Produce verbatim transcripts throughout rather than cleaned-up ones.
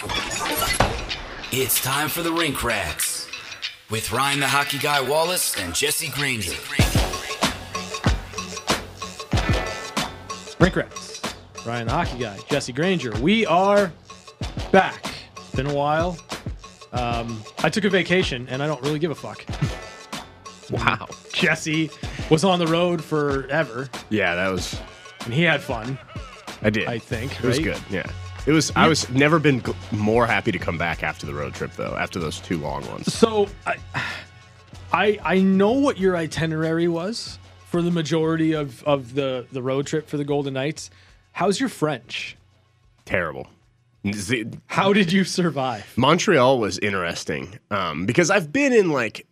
It's time for the Rink Rats with Ryan the Hockey Guy Wallace and Jesse Granger. Rink Rats, Ryan the Hockey Guy, Jesse Granger. We are back. It's been a while. Um, I took a vacation, and I don't really give a fuck. Wow. Jesse was on the road forever, Yeah, that was. and he had fun, I did. I think. It was right? good. Yeah. It was. I was never been g- more happy to come back after the road trip though. After those two long ones. So, I, I, I know what your itinerary was for the majority of, of the, the road trip for the Golden Knights. How's your French? Terrible. Z- How did you survive? Montreal was interesting um, because I've been in like.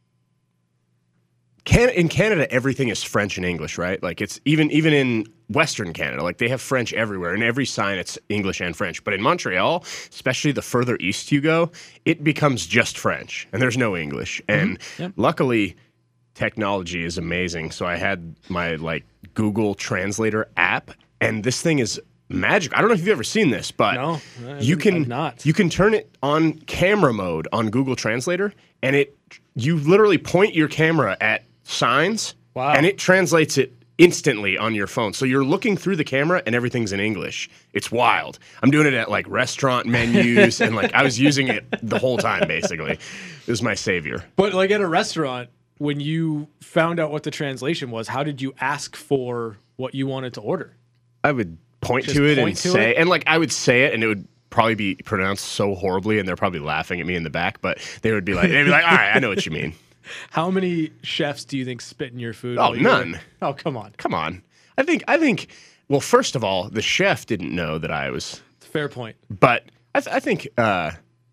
Can- in Canada, everything is French and English, right? Like it's even even in Western Canada, like they have French everywhere. In every sign, it's English and French. But in Montreal, especially the further east you go, it becomes just French, and there's no English. And Yep. luckily, technology is amazing. So I had my like Google Translator app, and this thing is magic. I don't know if you've ever seen this, but No, I you haven't- can I've not. you can turn it on camera mode on Google Translator, and it you literally point your camera at signs, Wow. and it translates it instantly on your phone. So you're looking through the camera, and everything's in English. It's wild. I'm doing it at like restaurant menus, and like I was using it the whole time. Basically, it was my savior. But like at a restaurant, when you found out what the translation was, how did you ask for what you wanted to order? I would point Just to it point and to say, it? and like I would say it, and it would probably be pronounced so horribly, and they're probably laughing at me in the back. But they would be like, they'd be like, all right, I know what you mean. How many chefs do you think spit in your food? Oh, while you were- none. Oh, come on. Come on. I think I think. Well, first of all, the chef didn't know that I was, Fair point. but I, th- I think uh,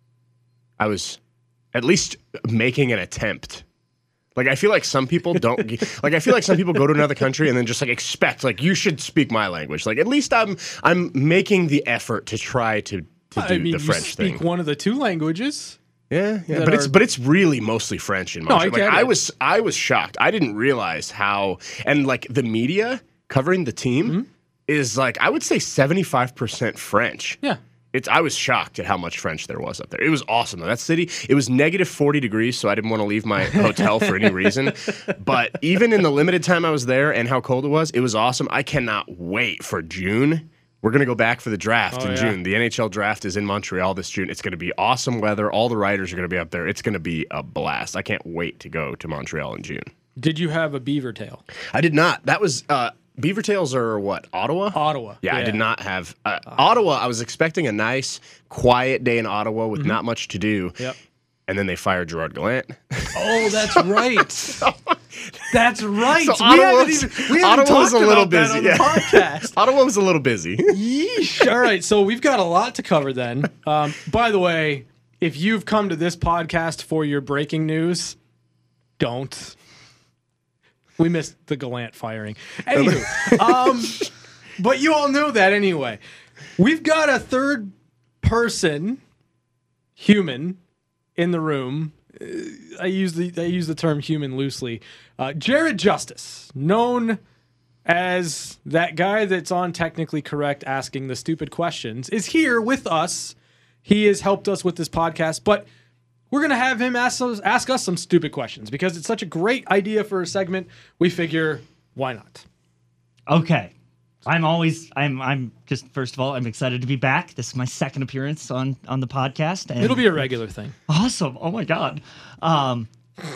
I was at least making an attempt. Like I feel like some people don't. Like I feel like some people go to another country and then just like expect like you should speak my language. Like at least I'm I'm making the effort to try to to do I mean, the you French speak thing. one of the two languages. Yeah, yeah, that but it's are- but it's really mostly French in No, I Montreal. get like, I it. was I was shocked. I didn't realize how and like the media covering the team Mm-hmm. is like I would say seventy-five percent French. Yeah. It's I was shocked at how much French there was up there. It was awesome though. That city, it was negative forty degrees, so I didn't want to leave my hotel for any reason. But even in the limited time I was there and how cold it was, it was awesome. I cannot wait for June. We're going to go back for the draft Oh, in yeah. June. The N H L draft is in Montreal this June. It's going to be awesome weather. All the writers are going to be up there. It's going to be a blast. I can't wait to go to Montreal in June. Did you have a beaver tail? I did not. That was uh, Beaver Tails are what? Ottawa? Ottawa. Yeah, I did not have uh, Ottawa. I was expecting a nice, quiet day in Ottawa with not much to do. Mm-hmm. Yep. And then they fired Gerard Gallant. Oh, that's right. That's right. So we Ottawa haven't was- even, we haven't Ottawa was talked a little about that busy, on yeah. the podcast. Ottawa was a little busy. Yeesh. All right, so we've got a lot to cover then. Um, by the way, if you've come to this podcast for your breaking news, don't. We missed the Gallant firing. Anywho, um, but you all know that anyway. We've got a third person, human, in the room. Uh, I use the I use the term human loosely. Uh, Jared Justice, known as that guy that's on Technically Correct asking the stupid questions, is here with us. He has helped us with this podcast, but we're going to have him ask us, ask us some stupid questions because it's such a great idea for a segment. We figure, why not? Okay. I'm always I'm I'm just first of all, I'm excited to be back. This is my second appearance on on the podcast. And It'll be a regular thing. awesome. Oh my god. Um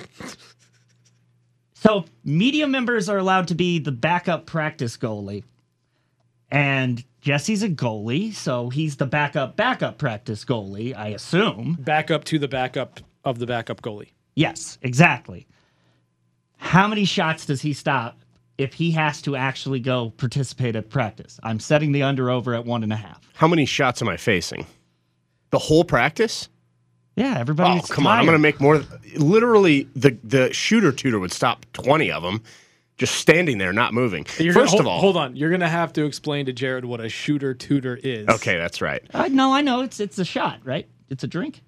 So media members are allowed to be the backup practice goalie. And Jesse's a goalie, so he's the backup backup practice goalie, I assume. Back up to the backup of the backup goalie. Yes, exactly. How many shots does he stop if he has to actually go participate at practice? I'm setting the under over at one and a half. How many shots am I facing? The whole practice? Yeah, Oh, everybody's come on. I'm going to make more. Literally, the, the shooter tutor would stop twenty of them just standing there, not moving. You're First gonna, of hold, all. hold on. You're going to have to explain to Jared what a shooter tutor is. Okay, that's right. I no, I know it's it's a shot, right? It's a drink.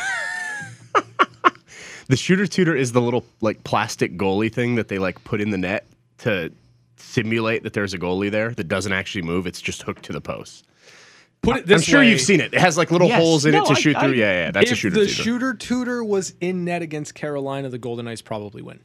The shooter tutor is the little like plastic goalie thing that they like put in the net to simulate that there's a goalie there that doesn't actually move. It's just hooked to the post. Put it this I'm sure way, you've seen it. It has like little Yes. holes in No, it to I- shoot I- through. Yeah, yeah, that's a if shooter the tutor. shooter tutor was in net against Carolina, the Golden Knights probably win.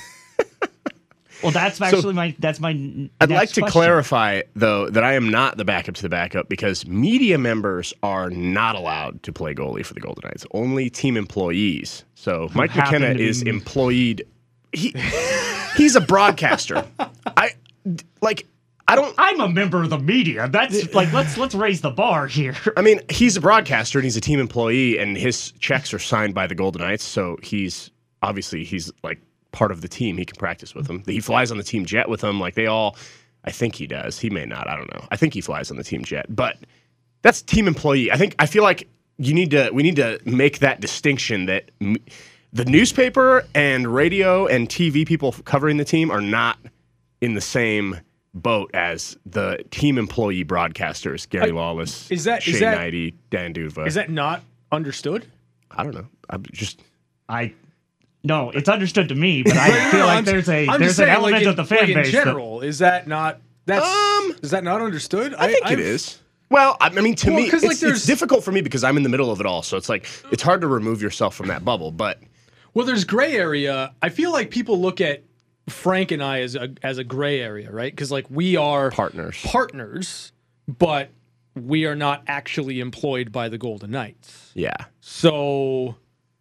Well, that's actually my that's my. n- I'd next like to question. clarify, though, that I am not the backup to the backup because media members are not allowed to play goalie for the Golden Knights. Only team employees. So Mike happen McKenna to be- is employed. He he's a broadcaster. I like. I don't. I'm a member of the media. That's like let's let's raise the bar here. I mean, he's a broadcaster and he's a team employee, and his checks are signed by the Golden Knights. So he's obviously he's like part of the team. He can practice with them. He flies on the team jet with them. Like they all, I think he does. He may not. I don't know. I think he flies on the team jet, but that's team employee. I think I feel like you need to. We need to make that distinction that m- the newspaper and radio and T V people covering the team are not in the same boat as the team employee broadcasters. Gary I- Lawless, is that- Shane is that- Knighty, Dan Duva. Is that not understood? I don't know. I'm just. I no, it's understood to me, but I feel like I'm- there's a I'm there's just an saying, element like in, of the fan like base in that- general. Is that not that's Um, is that not understood? I think it is. Well, I I mean, to Well, me, 'cause, it's, like, it's there's- difficult for me because I'm in the middle of it all. So it's like it's hard to remove yourself from that bubble. But Well, there's gray area. I feel like people look at Frank and I as a as a gray area, right? Because like we are Partners. partners, but we are not actually employed by the Golden Knights. yeah, So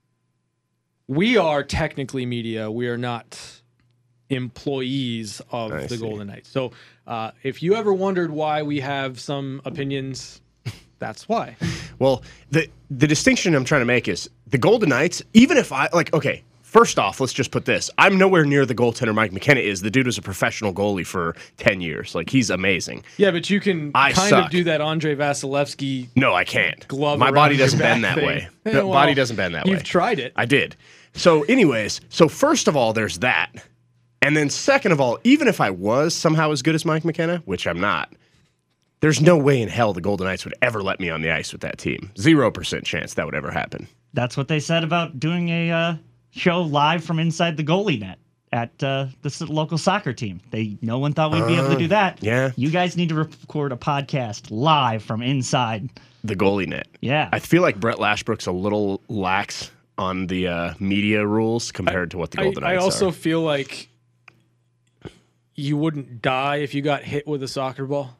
we are technically media. We are not employees of I the see. Golden Knights. So uh, if you ever wondered why we have some opinions, that's why. well, the the distinction I'm trying to make is the Golden Knights. Even if I like, okay, first off, let's just put this: I'm nowhere near the goaltender Mike McKenna is. The dude was a professional goalie for ten years. Like he's amazing. Yeah, but you can I kind suck. of do that Andre Vasilevsky No, I can't. glove. My around body your doesn't back bend that thing. way. Yeah, The well, body doesn't bend that way. You've tried it. I did. So, anyways, so first of all, there's that. And then second of all, even if I was somehow as good as Mike McKenna, which I'm not, there's no way in hell the Golden Knights would ever let me on the ice with that team. Zero percent chance that would ever happen. That's what they said about doing a uh, show live from inside the goalie net at uh, the s- local soccer team. They no one thought we'd be able to do that. yeah. You guys need to record a podcast live from inside. The goalie net. Yeah. I feel like Brett Lashbrook's a little lax on the uh, media rules compared to what the I, Golden I Knights also are. feel like you wouldn't die if you got hit with a soccer ball.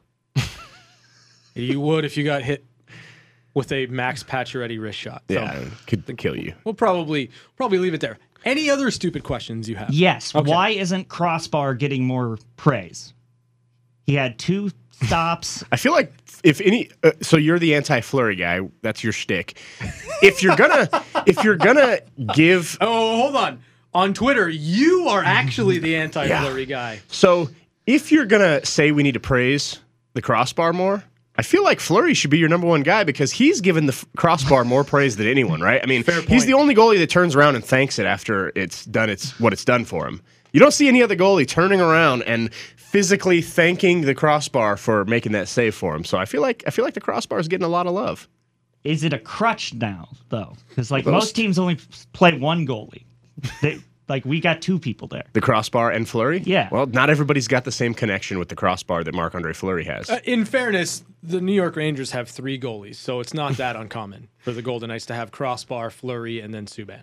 You would if you got hit with a Max Pacioretty wrist shot. So Yeah, could kill you. we'll probably probably leave it there. Any other stupid questions you have? Yes. Okay. Why isn't Crossbar getting more praise? He had two stops. I feel like if any, uh, so you're the anti-Flurry guy. That's your shtick. If you're gonna, if you're gonna give, Oh, hold on. On Twitter, you are actually the anti-Flurry guy. so if you're gonna say we need to praise the crossbar more, I feel like Fleury should be your number one guy because he's given the f- crossbar more praise than anyone, right? I mean, Fair he's point. the only goalie that turns around and thanks it after it's done. It's what it's done for him. You don't see any other goalie turning around and physically thanking the crossbar for making that save for him. So I feel like I feel like the crossbar is getting a lot of love. Is it a crutch now, though? Because like Most- most teams only play one goalie. They, like we got two people there. The crossbar and Fleury? Yeah. Well, not everybody's got the same connection with the crossbar that Marc-Andre Fleury has. Uh, in fairness, the New York Rangers have three goalies, so it's not that uncommon for the Golden Knights to have Crossbar, Fleury, and then Subban.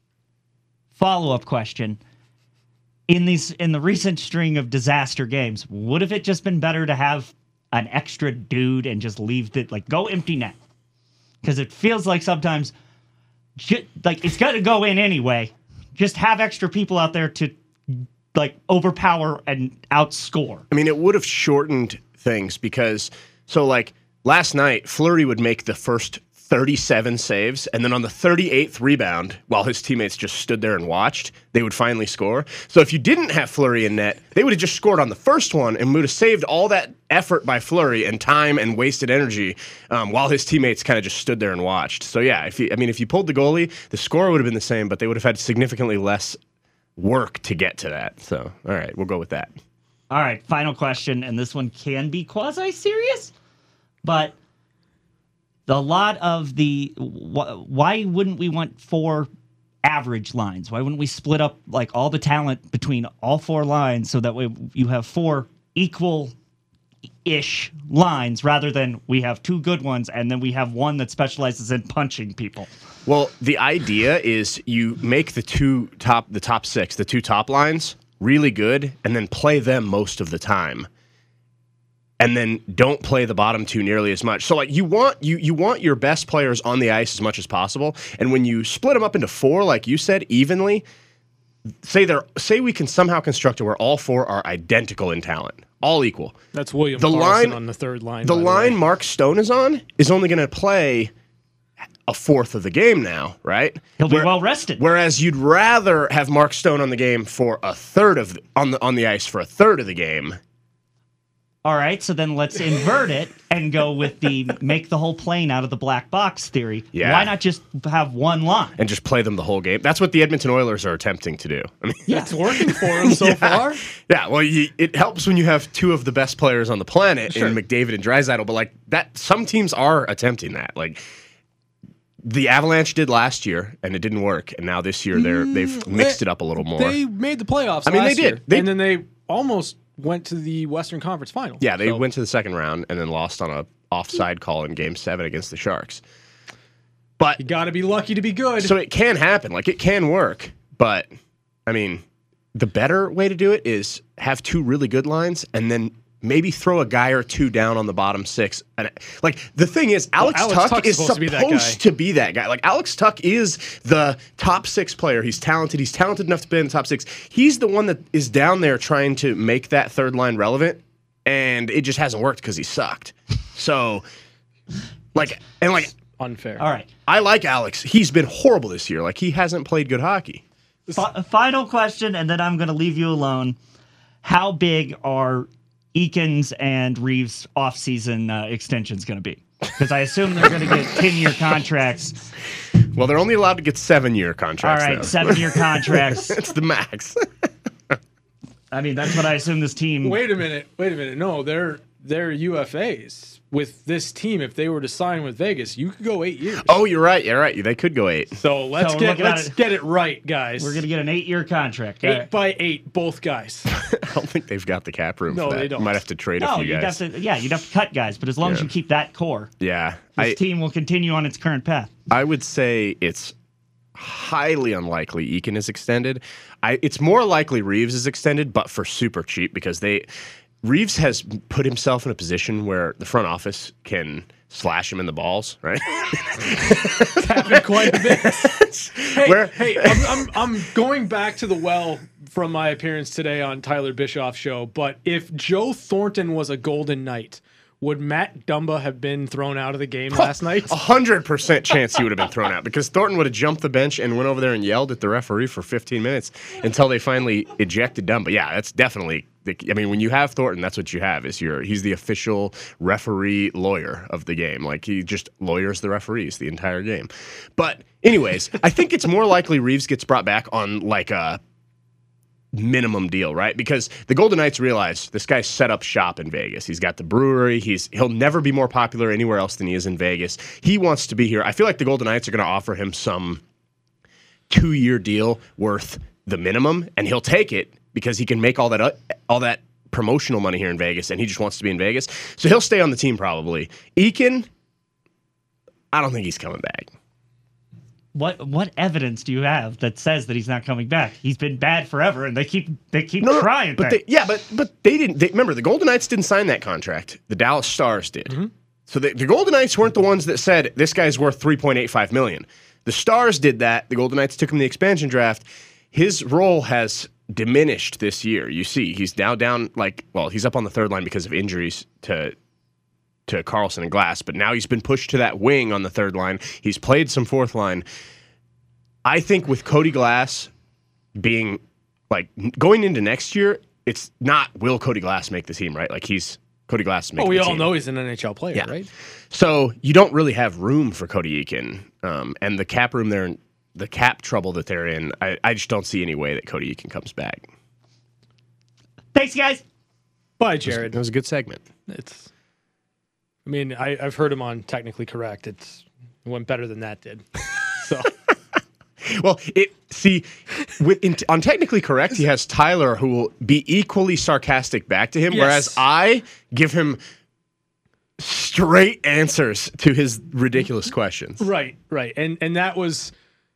Follow up question: in these in the recent string of disaster games, would have it just been better to have an extra dude and just leave it like go empty net? Because it feels like sometimes, ju- like it's got to go in anyway. Just have extra people out there to like overpower and outscore. I mean, it would have shortened things because, so like last night, Fleury would make the first thirty-seven saves, and then on the thirty-eighth rebound, while his teammates just stood there and watched, they would finally score. So if you didn't have Fleury in net, they would have just scored on the first one and would have saved all that effort by Fleury and time and wasted energy um, while his teammates kind of just stood there and watched. So yeah, if you, I mean, if you pulled the goalie, the score would have been the same, but they would have had significantly less work to get to that. So all right, we'll go with that. All right, final question, and this one can be quasi-serious, but a lot of the wh- why wouldn't we want four average lines? Why wouldn't we split up like all the talent between all four lines so that way you have four equal ish lines rather than we have two good ones and then we have one that specializes in punching people. Well, the idea is you make the two top, the top six, the two top lines really good, and then play them most of the time, and then don't play the bottom two nearly as much. So, like you want you you want your best players on the ice as much as possible, and when you split them up into four, like you said, evenly, say they're say we can somehow construct it where all four are identical in talent, all equal. That's William The Karlsson line on the third line. The by line way. Mark Stone is on is only going to play a fourth of the game now, right? He'll be Where- well rested. Whereas you'd rather have Mark Stone on the game for a third of the, on the on the ice for a third of the game. All right, so then let's invert it and go with the make the whole plane out of the black box theory. Yeah. Why not just have one line? And just play them the whole game. That's what the Edmonton Oilers are attempting to do. I mean, Yeah, it's working for him so far. yeah. Well, you, it helps when you have two of the best players on the planet Sure. in McDavid and Draisaitl. But like that, some teams are attempting that. Like the Avalanche did last year, and it didn't work. And now this year, they're they've mixed it up a little more. They made the playoffs. I mean, they last did. year, They- and then they almost went to the Western Conference Final. yeah, they So, went to the second round and then lost on a offside call in Game Seven against the Sharks. But You got to be lucky to be good. so it can happen. Like it can work. But I mean, the better way to do it is have two really good lines and then maybe throw a guy or two down on the bottom six. And like the thing is, Alex, Alex Tuck Tuck's is supposed supposed, to be that guy. to be that guy. Like Alex Tuck is the top six player. He's talented. He's talented enough to be in the top six. He's the one that is down there trying to make that third line relevant, and it just hasn't worked because he sucked. So, like, and like, Unfair. All right. I like Alex. He's been horrible this year. Like he hasn't played good hockey. Fi- final question, and then I'm going to leave you alone. How big are Eakins and Reeves offseason uh, extensions going to be? Because I assume they're going to get ten-year contracts. Well, they're only allowed to get seven-year All contracts. right, now. seven-year contracts. It's the max. I mean, that's what I assume this team. Wait a minute. Wait a minute. No, they're they're U F As. With this team, if they were to sign with Vegas, you could go eight years. Oh, you're right. You're right. They could go eight. So let's So we're get looking at let's it- get it right, guys. We're going to get an eight-year contract. eight All right. by eight, both guys. I don't think they've got the cap room No, for that. they don't. You might have to trade a No, few you'd guys. have to. Yeah, you'd have to cut guys, but as long as Yeah. you keep that core, Yeah. this I, team will continue on its current path. I would say it's highly unlikely Eakin is extended. I, it's more likely Reeves is extended, but for super cheap because they Reeves has put himself in a position where the front office can slash him in the balls, right? It's happened quite a bit. Hey, Where- hey I'm, I'm, I'm going back to the well from my appearance today on Tyler Bischoff's show, but if Joe Thornton was a Golden Knight, would Matt Dumba have been thrown out of the game last night? A hundred percent chance he would have been thrown out because Thornton would have jumped the bench and went over there and yelled at the referee for fifteen minutes until they finally ejected Dumba. Yeah, that's definitely. I mean, when you have Thornton, that's what you have. Is your he's the official referee lawyer of the game. Like he just lawyers the referees the entire game. But anyways, I think it's more likely Reeves gets brought back on like a minimum deal, right? Because the Golden Knights realize this guy's set up shop in Vegas. He's got the brewery. He's he'll never be more popular anywhere else than he is in Vegas. He wants to be here. I feel like the Golden Knights are going to offer him some two-year deal worth the minimum, and he'll take it because he can make all that uh, all that promotional money here in Vegas, and he just wants to be in Vegas. So he'll stay on the team probably. Eakin, I don't think he's coming back. What what evidence do you have that says that he's not coming back? He's been bad forever, and they keep they keep No, no, trying. but things. they, yeah, but but they didn't. They, remember, the Golden Knights didn't sign that contract. The Dallas Stars did. Mm-hmm. So the, the Golden Knights weren't the ones that said this guy's worth three point eight five million. The Stars did that. The Golden Knights took him in the expansion draft. His role has diminished this year. You see, he's now down like well, he's up on the third line because of injuries to to Carlson and Glass, but now he's been pushed to that wing on the third line. He's played some fourth line. I think with Cody Glass being like going into next year, it's not will Cody Glass make the team, right? Like he's Cody Glass is making Oh, we the all team. know he's an N H L player, Yeah. right? So you don't really have room for Cody Eakin. Um, and the cap room there, the cap trouble that they're in, I, I just don't see any way that Cody Eakin comes back. Thanks, guys. Bye, It Jared. was a good segment. It's. I mean, I, I've heard him on Technically Correct. It's it went better than that did. So Well, it see, with, in, on technically correct, he has Tyler who will be equally sarcastic back to him, Yes. whereas I give him straight answers to his ridiculous questions. Right, right, and and that was.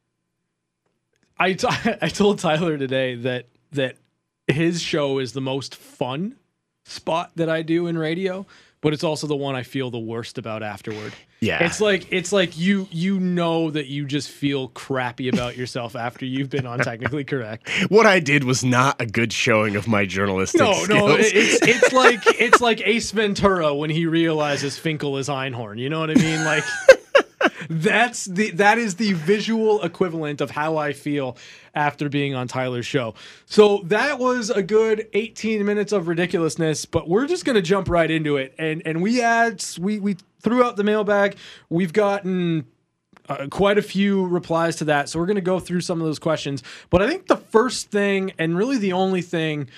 I, t- I told Tyler today that that his show is the most fun spot that I do in radio, but it's also the one I feel the worst about afterward. Yeah. It's like it's like you you know that you just feel crappy about yourself after you've been on Technically Correct. What I did was not a good showing of my journalistic No, skills. no, it- it's it's like it's like Ace Ventura when he realizes Finkel is Einhorn. You know what I mean? Like that's the that is the visual equivalent of how I feel after being on Tyler's show. So that was a good eighteen minutes of ridiculousness, but we're just gonna jump right into it. And and we add we we threw out the mailbag. We've gotten Uh, quite a few replies to that. So we're going to go through some of those questions. But I think the first thing, and really the only thing,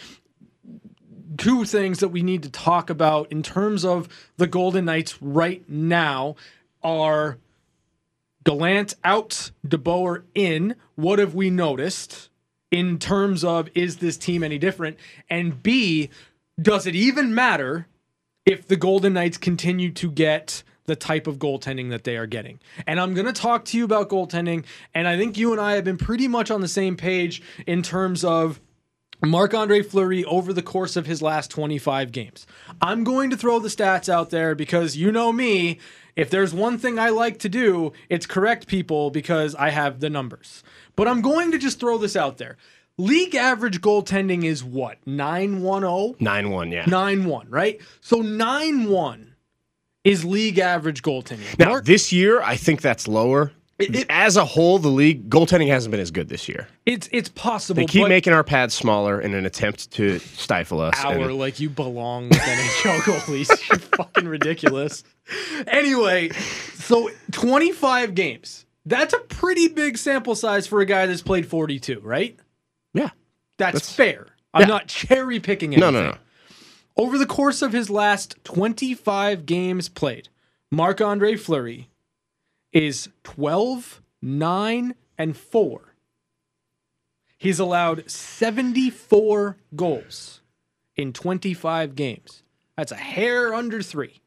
two things that we need to talk about in terms of the Golden Knights right now are Gallant out, DeBoer in. What have we noticed in terms of, is this team any different? And B, does it even matter if the Golden Knights continue to get the type of goaltending that they are getting? And I'm going to talk to you about goaltending, and I think you and I have been pretty much on the same page in terms of Marc-Andre Fleury over the course of his last twenty-five games. I'm going to throw the stats out there because you know me, if there's one thing I like to do, it's correct people because I have the numbers. But I'm going to just throw this out there. League average goaltending is what? nine one oh? nine one, yeah. nine one, right? So nine one is league average goaltending. Now, Mark, this year, I think that's lower. It- it- As a whole, the league goaltending hasn't been as good this year. it's it's possible. They keep but making our pads smaller in an attempt to stifle us. hour and- like you belong with N H L goalies. You're fucking ridiculous. Anyway, so twenty-five games. That's a pretty big sample size for a guy that's played forty-two, right? yeah. That's, That's- fair. I'm yeah. not cherry picking anything. No, no, no. Over the course of his last twenty-five games played, Marc-Andre Fleury is twelve, nine, and four. He's allowed seventy-four goals in twenty-five games. That's a hair under three.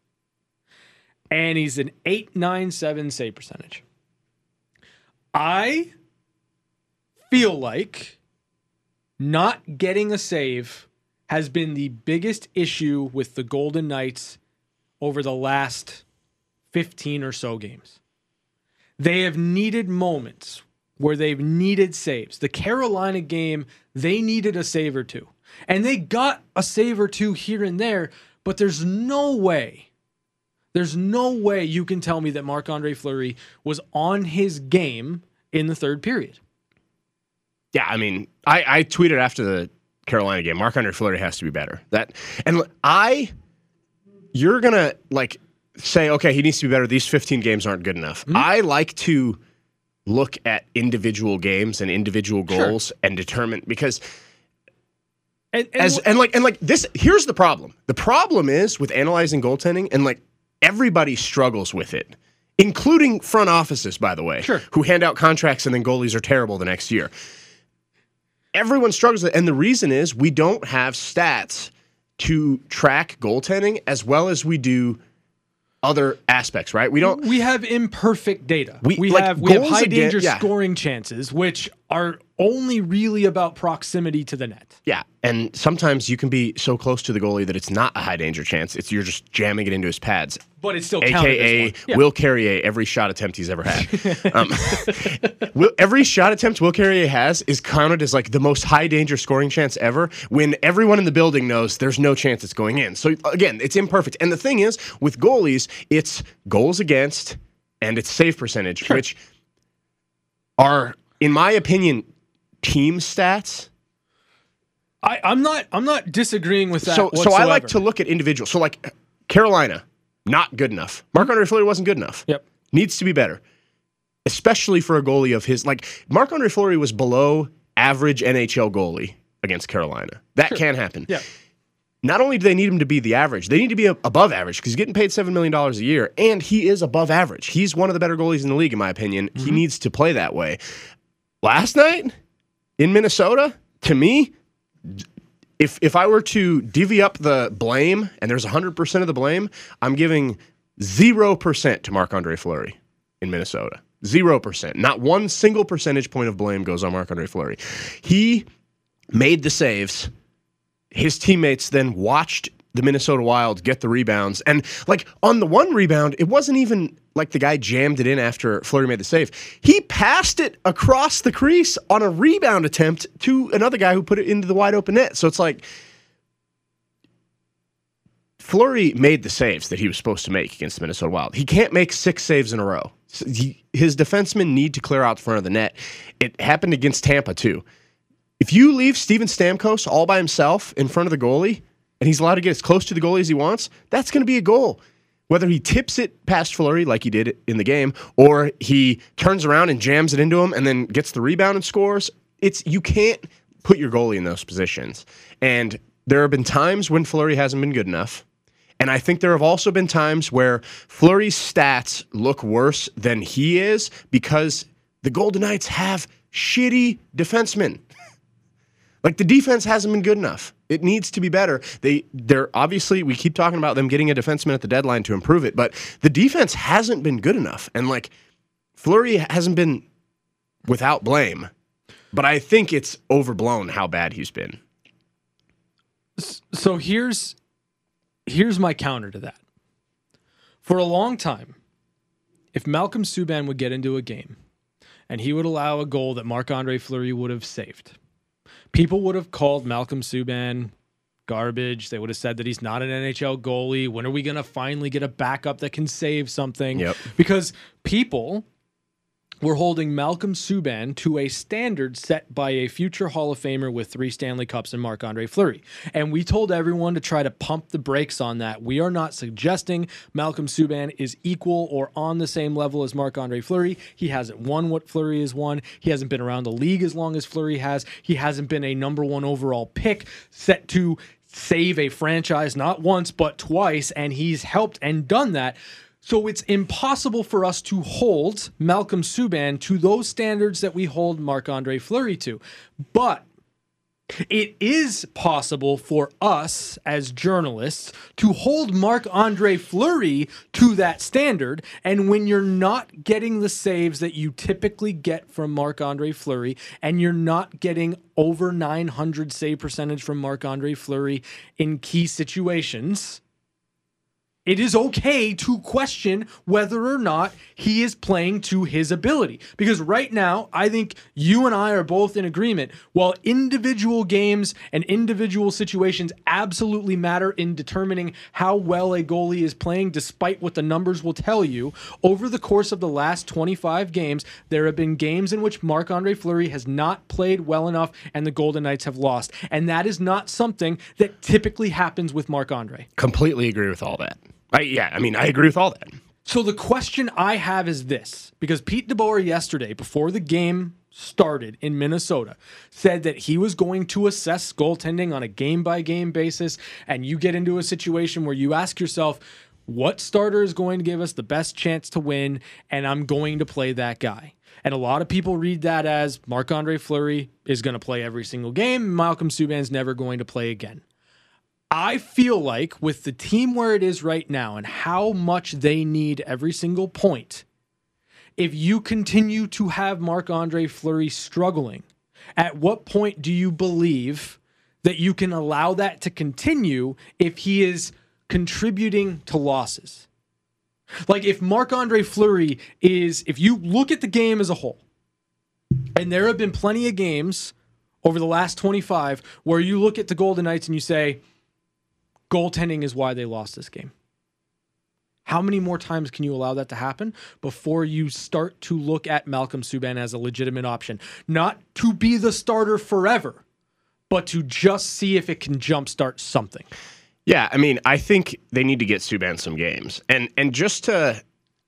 And he's an eight ninety-seven save percentage. I feel like not getting a save has been the biggest issue with the Golden Knights over the last fifteen or so games. They have needed moments where they've needed saves. The Carolina game, they needed a save or two. And they got a save or two here and there, but there's no way, there's no way you can tell me that Marc-Andre Fleury was on his game in the third period. Yeah, I mean, I, I tweeted after the Carolina game, Marc-Andre Fleury has to be better. That and look, I, you're gonna like say, okay, he needs to be better. These fifteen games aren't good enough. Mm-hmm. I like to look at individual games and individual goals Sure. and determine because And, and as and like and like this. Here's the problem. The problem is with analyzing goaltending, and like everybody struggles with it, including front offices, by the way, Sure. who hand out contracts and then goalies are terrible the next year. Everyone struggles with it, and the reason is we don't have stats to track goaltending as well as we do other aspects, right? We don't. we have imperfect data. We- We, like, have we have goals high again- danger yeah. scoring chances, which are only really about proximity to the net. Yeah, and sometimes you can be so close to the goalie that it's not a high danger chance. It's you're just jamming it into his pads. But it's still counted A K A as one. Yeah. Will Carrier, every shot attempt he's ever had. um, Will, every shot attempt Will Carrier has is counted as like the most high danger scoring chance ever when everyone in the building knows there's no chance it's going in. So again, it's imperfect. And the thing is, with goalies, it's goals against and it's save percentage, Sure. which are, in my opinion, team stats. I, I'm not I'm not disagreeing with that. So, so I like whatsoever. to look at individuals. So, like Carolina, not good enough. Marc-Andre Fleury wasn't good enough. Yep. Needs to be better, especially for a goalie of his. Like Marc-Andre Fleury was below average N H L goalie against Carolina. That Sure. can happen. Yeah. Not only do they need him to be the average, they need to be a- above average because he's getting paid seven million dollars a year, and he is above average. He's one of the better goalies in the league, in my opinion. Mm-hmm. He needs to play that way. last night in Minnesota, to me, if if I were to divvy up the blame, and there's one hundred percent of the blame, I'm giving zero percent to Marc-Andre Fleury in Minnesota. zero percent. Not one single percentage point of blame goes on Marc-Andre Fleury. He made the saves. His teammates then watched the Minnesota Wild get the rebounds. And, like, on the one rebound, it wasn't even like the guy jammed it in after Fleury made the save. He passed it across the crease on a rebound attempt to another guy who put it into the wide open net. So it's like Fleury made the saves that he was supposed to make against the Minnesota Wild. He can't make six saves in a row. He, his defensemen need to clear out the front of the net. It happened against Tampa, too. If you leave Steven Stamkos all by himself in front of the goalie, and he's allowed to get as close to the goalie as he wants, that's going to be a goal. Whether he tips it past Fleury like he did in the game, or he turns around and jams it into him and then gets the rebound and scores, it's you can't put your goalie in those positions. And there have been times when Fleury hasn't been good enough. And I think there have also been times where Fleury's stats look worse than he is because the Golden Knights have shitty defensemen. Like, the defense hasn't been good enough. It needs to be better. They, they're obviously, we keep talking about them getting a defenseman at the deadline to improve it, but the defense hasn't been good enough. And, like, Fleury hasn't been without blame, but I think it's overblown how bad he's been. So here's here's my counter to that. For a long time, if Malcolm Subban would get into a game and he would allow a goal that Marc-Andre Fleury would have saved, people would have called Malcolm Subban garbage. They would have said that he's not an N H L goalie. When are we going to finally get a backup that can save something? Yep. Because people were holding Malcolm Subban to a standard set by a future Hall of Famer with three Stanley Cups and Marc-Andre Fleury. And we told everyone to try to pump the brakes on that. We are not suggesting Malcolm Subban is equal or on the same level as Marc-Andre Fleury. He hasn't won what Fleury has won. He hasn't been around the league as long as Fleury has. He hasn't been a number one overall pick set to save a franchise not once but twice, and he's helped and done that. So it's impossible for us to hold Malcolm Subban to those standards that we hold Marc-Andre Fleury to. But it is possible for us as journalists to hold Marc-Andre Fleury to that standard. And when you're not getting the saves that you typically get from Marc-Andre Fleury, and you're not getting over nine hundred save percentage from Marc-Andre Fleury in key situations, it is okay to question whether or not he is playing to his ability. Because right now, I think you and I are both in agreement. While individual games and individual situations absolutely matter in determining how well a goalie is playing, despite what the numbers will tell you, over the course of the last twenty-five games, there have been games in which Marc-Andre Fleury has not played well enough and the Golden Knights have lost. And that is not something that typically happens with Marc-Andre. Completely agree with all that. I, yeah, I mean, I agree with all that. So the question I have is this, because Pete DeBoer yesterday, before the game started in Minnesota, said that he was going to assess goaltending on a game-by-game basis, and you get into a situation where you ask yourself, what starter is going to give us the best chance to win, and I'm going to play that guy. And a lot of people read that as Marc-Andre Fleury is going to play every single game, Malcolm Subban's never going to play again. I feel like with the team where it is right now and how much they need every single point, if you continue to have Marc-Andre Fleury struggling, at what point do you believe that you can allow that to continue if he is contributing to losses? Like if Marc-Andre Fleury is, if you look at the game as a whole, and there have been plenty of games over the last twenty-five where you look at the Golden Knights and you say, goaltending is why they lost this game. How many more times can you allow that to happen before you start to look at Malcolm Subban as a legitimate option? Not to be the starter forever, but to just see if it can jumpstart something. Yeah, I mean, I think they need to get Subban some games. And and just to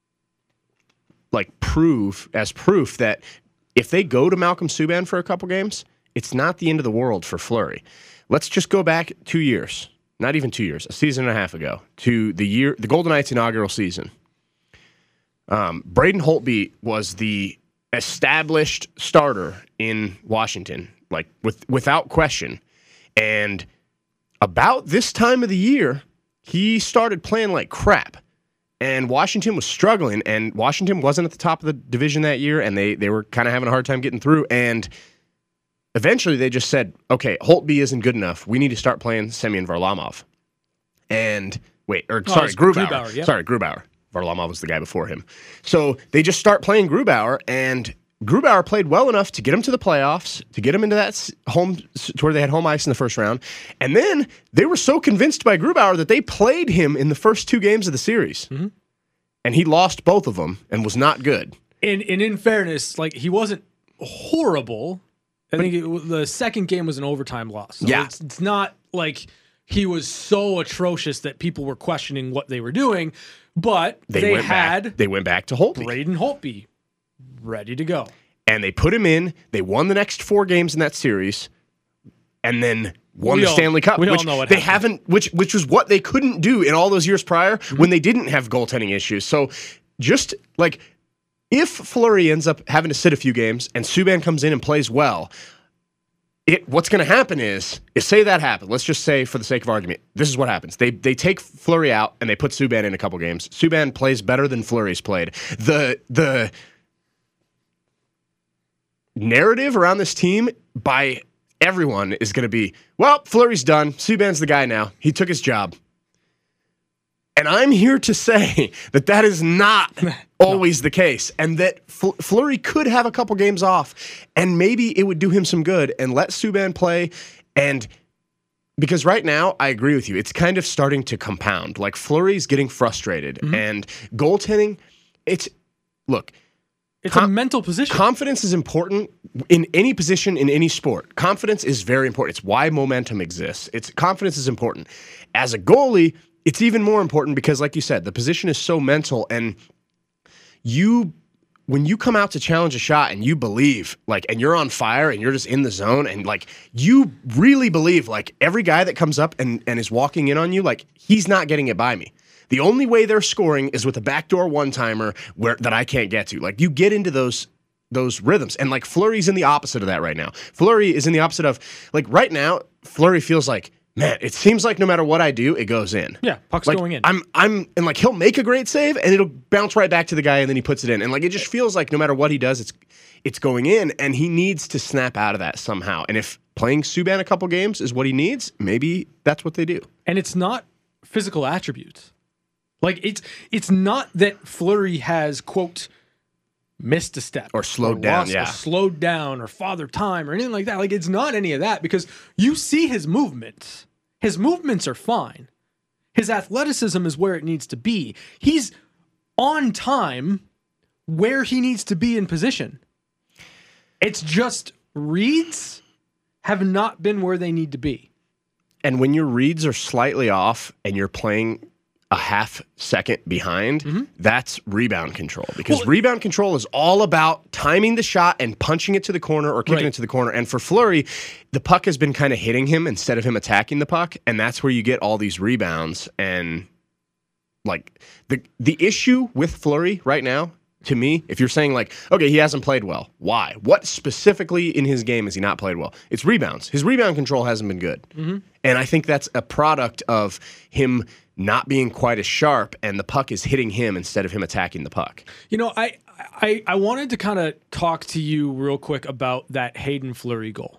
like prove, as proof that if they go to Malcolm Subban for a couple games, it's not the end of the world for Fleury. Let's just go back two years. Not even two years, a season and a half ago, to the year, the Golden Knights' inaugural season. Um, Braden Holtby was the established starter in Washington, like with without question. And about this time of the year, he started playing like crap. And Washington was struggling, and Washington wasn't at the top of the division that year, and they they were kind of having a hard time getting through. And eventually they just said, okay, Holtby isn't good enough. We need to start playing Semyon Varlamov. And wait, or Oh, sorry, it's Grubauer. Grubauer, yep. Sorry, Grubauer. Varlamov was the guy before him. So they just start playing Grubauer, and Grubauer played well enough to get him to the playoffs, to get him into that s- home, to where they had home ice in the first round. And then they were so convinced by Grubauer that they played him in the first two games of the series. Mm-hmm. And he lost both of them and was not good. And, and in fairness, like he wasn't horrible. I think it, was- the second game was an overtime loss. So Yeah. it's, it's not like he was so atrocious that people were questioning what they were doing. But They, they, went had back. They went back to Holtby. Braden Holtby ready to go. And they put him in. They won the next four games in that series, and then won We the all- Stanley Cup, we all which know what they happened. haven't, which which was what they couldn't do in all those years prior Mm-hmm. when they didn't have goaltending issues. So just like if Fleury ends up having to sit a few games and Subban comes in and plays well, it what's going to happen is, is say that happened. Let's just say, for the sake of argument, this is what happens. They they take Fleury out and they put Subban in a couple games. Subban plays better than Fleury's played. The the narrative around this team by everyone is going to be, well, Fleury's done. Subban's the guy now. He took his job. And I'm here to say that that is not always the case, and that Fl- Fleury could have a couple games off, and maybe it would do him some good, and let Subban play. And because right now, I agree with you, it's kind of starting to compound. Like Fleury's getting frustrated, Mm-hmm. and goaltending, it's, look, It's Com- a mental position. confidence is important in any position, in any sport. Confidence is very important. It's why momentum exists. It's confidence is important. As a goalie, it's even more important because, like you said, the position is so mental, and you, when you come out to challenge a shot and you believe, like, and you're on fire and you're just in the zone, and like you really believe, like every guy that comes up and, and is walking in on you, like he's not getting it by me. The only way they're scoring is with a backdoor one-timer where that I can't get to. Like you get into those those rhythms, and like Fleury's in the opposite of that right now. Fleury is in the opposite of, like, right now, Fleury feels like, man, it seems like no matter what I do, it goes in. Yeah, puck's Like, going in. I'm I'm and like he'll make a great save and it'll bounce right back to the guy and then he puts it in. And like it just feels like no matter what he does, it's it's going in, and he needs to snap out of that somehow. And if playing Subban a couple games is what he needs, maybe that's what they do. And it's not physical attributes. Like it's it's not that Fleury has, quote, missed a step Or slowed down, lost- yeah. or slowed down or father time or anything like that. Like it's not any of that, because you see his movements. His movements are fine. His athleticism is where it needs to be. He's on time where he needs to be in position. It's just reads have not been where they need to be. And when your reads are slightly off and you're playing a half second behind, that's rebound control. Because Well- rebound control is all about timing the shot and punching it to the corner or kicking Right. it to the corner. And for Fleury, the puck has been kind of hitting him instead of him attacking the puck. And that's where you get all these rebounds. And like the the issue with Fleury right now, to me, if you're saying like, okay, he hasn't played well, why? What specifically in his game has he not played well? It's rebounds. His rebound control hasn't been good. And I think that's a product of him not being quite as sharp, and the puck is hitting him instead of him attacking the puck. You know, I I, I wanted to kind of talk to you real quick about that Hayden Fleury goal.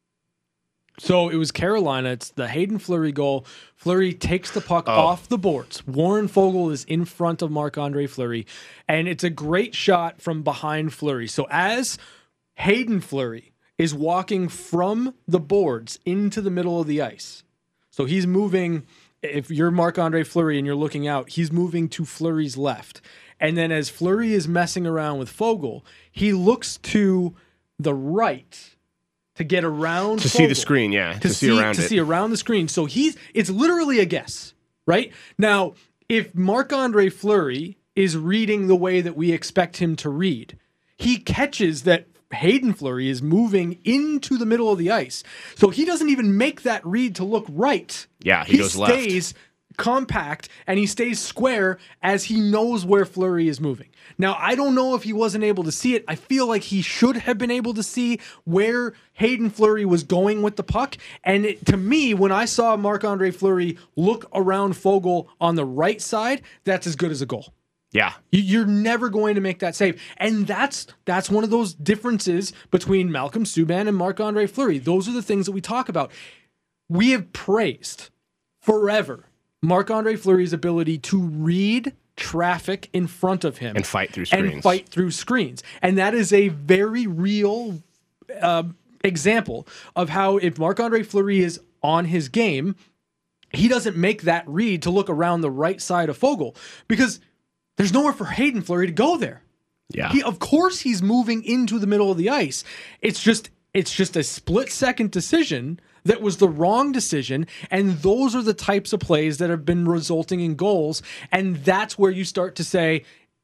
So it was Carolina. It's the Hayden Fleury goal. Fleury takes the puck off the boards. Warren Foegele is in front of Marc-Andre Fleury, and it's a great shot from behind Fleury. So as Hayden Fleury is walking from the boards into the middle of the ice, so he's moving. If you're Marc-Andre Fleury and you're looking out, he's moving to Fleury's left. And then as Fleury is messing around with Foegele, he looks to the right to get around To see the Foegele. screen, yeah, To, to see see, around to it. see around the screen. So he's it's literally a guess, right? Now, if Marc-Andre Fleury is reading the way that we expect him to read, he catches that Hayden Fleury is moving into the middle of the ice. So he doesn't even make that read to look right. Yeah, he goes left. stays compact and he stays square as he knows where Fleury is moving. Now, I don't know if he wasn't able to see it. I feel like he should have been able to see where Hayden Fleury was going with the puck. And it, to me, when I saw Marc-Andre Fleury look around Fogle on the right side, that's as good as a goal. Yeah. You- You're never going to make that save. And that's that's one of those differences between Malcolm Subban and Marc-Andre Fleury. Those are the things that we talk about. We have praised forever Marc-Andre Fleury's ability to read traffic in front of him And fight through screens. and fight through screens. And that is a very real uh, example of how if Marc-Andre Fleury is on his game, he doesn't make that read to look around the right side of Fogle because there's nowhere for Hayden Fleury to go there. Yeah. He, of course he's moving into the middle of the ice. It's just it's just a split second decision that was the wrong decision, and those are the types of plays that have been resulting in goals, and that's where you start to say,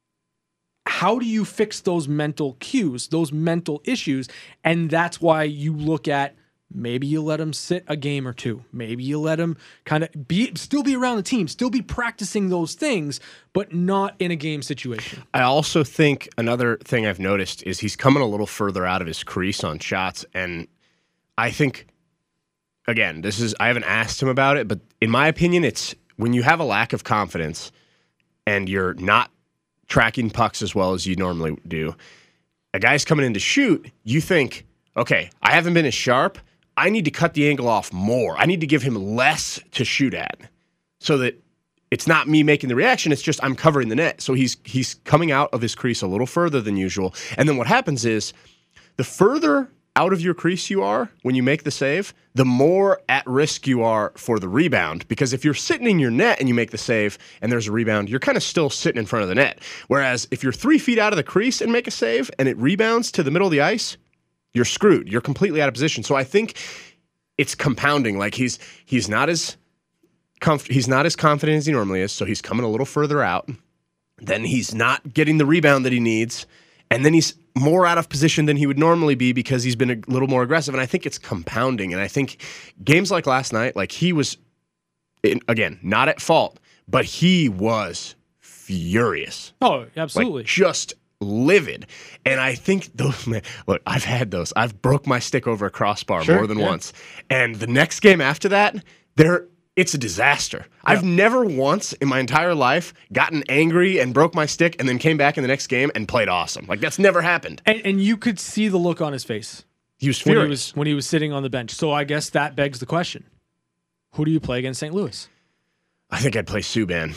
how do you fix those mental cues, those mental issues? And that's why you look at maybe you let him sit a game or two. Maybe you let him kind of be still be around the team, still be practicing those things, but not in a game situation. I also think another thing I've noticed is he's coming a little further out of his crease on shots. And I think, again, this is, I haven't asked him about it, but in my opinion, it's when you have a lack of confidence and you're not tracking pucks as well as you normally do, a guy's coming in to shoot, you think, okay, I haven't been as sharp. I need to cut the angle off more. I need to give him less to shoot at so that it's not me making the reaction. It's just I'm covering the net. So he's he's coming out of his crease a little further than usual. And then what happens is the further out of your crease you are when you make the save, the more at risk you are for the rebound. Because if you're sitting in your net and you make the save and there's a rebound, you're kind of still sitting in front of the net. Whereas if you're three feet out of the crease and make a save and it rebounds to the middle of the ice, you're screwed. You're completely out of position. So I think it's compounding. Like he's he's not as comf- he's not as confident as he normally is. So he's coming a little further out. Then he's not getting the rebound that he needs, and then he's more out of position than he would normally be because he's been a little more aggressive. And I think it's compounding. And I think games like last night, like he was, in, again, not at fault, but he was furious. Oh, absolutely. Like just livid. And I think those, man, look, I've had those. I've broke my stick over a crossbar Sure, more than yeah. once. And the next game after that, there it's a disaster. I've never once in my entire life gotten angry and broke my stick and then came back in the next game and played awesome. Like that's never happened. And, and you could see the look on his face He was when furious. he was when he was sitting on the bench. So I guess that begs the question: who do you play against Saint Louis? I think I'd play Subban.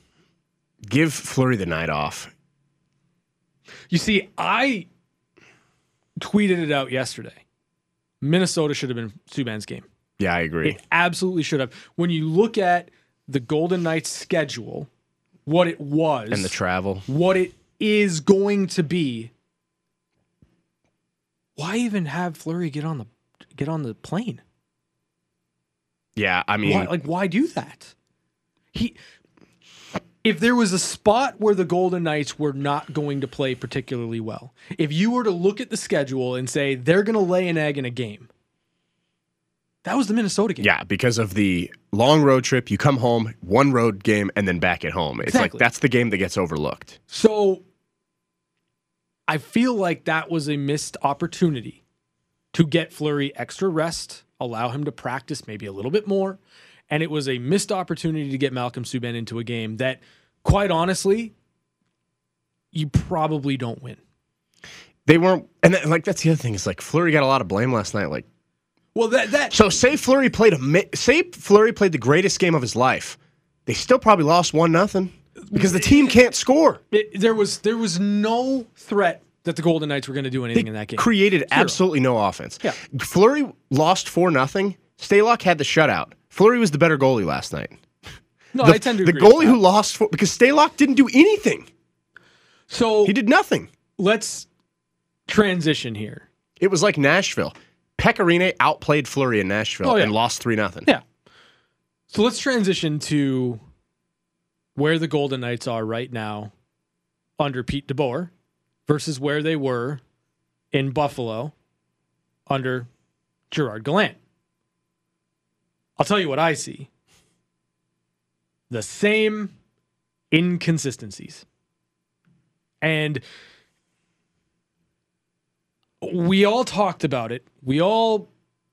Give Fleury the night off. You see, I tweeted it out yesterday. Minnesota should have been Subban's game. Yeah, I agree. It absolutely should have. When you look at the Golden Knights schedule, what it was, And the travel. what it is going to be, why even have Fleury get on the get on the plane? Yeah, I mean, Why, like, why do that? He, if there was a spot where the Golden Knights were not going to play particularly well, if you were to look at the schedule and say they're going to lay an egg in a game, that was the Minnesota game. yeah, because of the long road trip, you come home, one road game, and then back at home. It's Exactly. like that's the game that gets overlooked. So I feel like that was a missed opportunity to get Fleury extra rest, allow him to practice maybe a little bit more. And it was a missed opportunity to get Malcolm Subban into a game that, quite honestly, you probably don't win. They weren't, and that, like that's the other thing is like Fleury got a lot of blame last night. Like, Well, that that so say Fleury played a mi- say Fleury played the greatest game of his life, they still probably lost one nothing because the team can't score. it, there was there was no threat that the Golden Knights were going to do anything in that game. Created absolutely no offense. Yeah. Fleury lost four nothing. Stalock had the shutout. Fleury was the better goalie last night. No, the, I tend to the agree with goalie that. who lost four, because Stalock didn't do anything. So He did nothing. let's transition here. It was like Nashville. Pecorine outplayed Fleury in Nashville Oh, yeah. and lost three nothing. Yeah. So let's transition to where the Golden Knights are right now under Pete DeBoer versus where they were in Buffalo under Gerard Gallant. I'll tell you what I see. the same inconsistencies. And we all talked about it. We all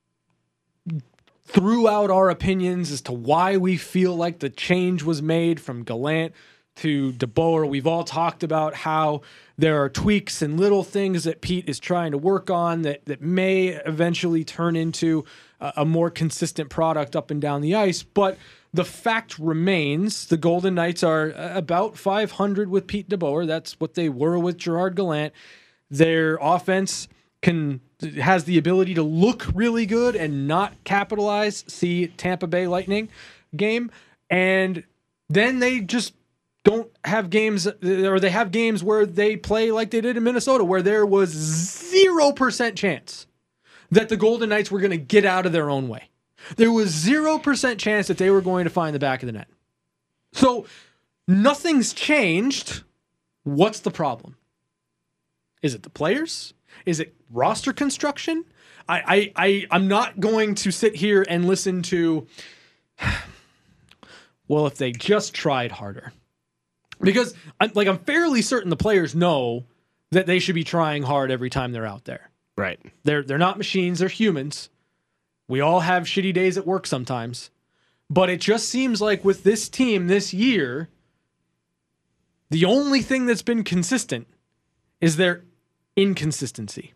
threw out our opinions as to why we feel like the change was made from Gallant to DeBoer. We've all talked about how there are tweaks and little things that Pete is trying to work on that, that may eventually turn into a, a more consistent product up and down the ice. But the fact remains, the Golden Knights are about five hundred with Pete DeBoer. That's what they were with Gerard Gallant. Their offense can has the ability to look really good and not capitalize. See Tampa Bay Lightning game. And then they just don't have games, or they have games where they play like they did in Minnesota, where there was zero percent chance that the Golden Knights were going to get out of their own way. There was zero percent chance that they were going to find the back of the net. So nothing's changed. What's the problem? Is it the players? Is it roster construction? I, I, I, I'm not going to sit here and listen to, well, if they just tried harder. Because I'm, like, I'm fairly certain the players know that they should be trying hard every time they're out there. Right. They're they're not machines, they're humans. We all have shitty days at work sometimes. But it just seems like with this team this year, the only thing that's been consistent is their inconsistency.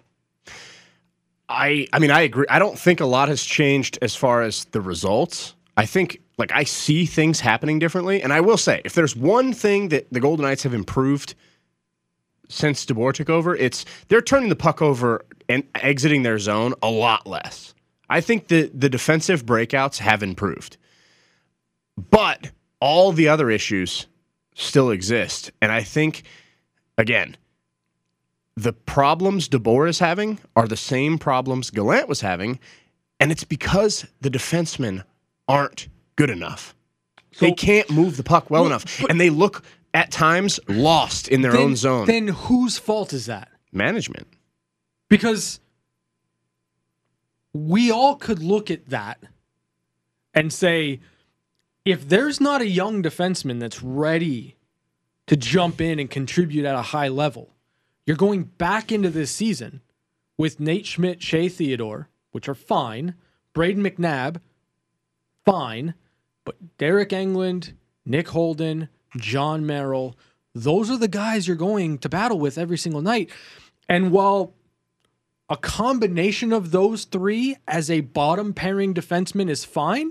I I mean, I agree. I don't think a lot has changed as far as the results. I think, like, I see things happening differently. And I will say, if there's one thing that the Golden Knights have improved since DeBoer took over, it's they're turning the puck over and exiting their zone a lot less. I think the, the defensive breakouts have improved. But all the other issues still exist. And I think, again, the problems DeBoer is having are the same problems Gallant was having, and it's because the defensemen aren't good enough. So, they can't move the puck well, well enough, and they look at times lost in their then, own zone. Then whose fault is that? Management. Because we all could look at that and say, if there's not a young defenseman that's ready to jump in and contribute at a high level, you're going back into this season with Nate Schmidt, Shea Theodore, which are fine, Braden McNabb, fine, but Derek Englund, Nick Holden, John Merrill, those are the guys you're going to battle with every single night. And while a combination of those three as a bottom pairing defenseman is fine,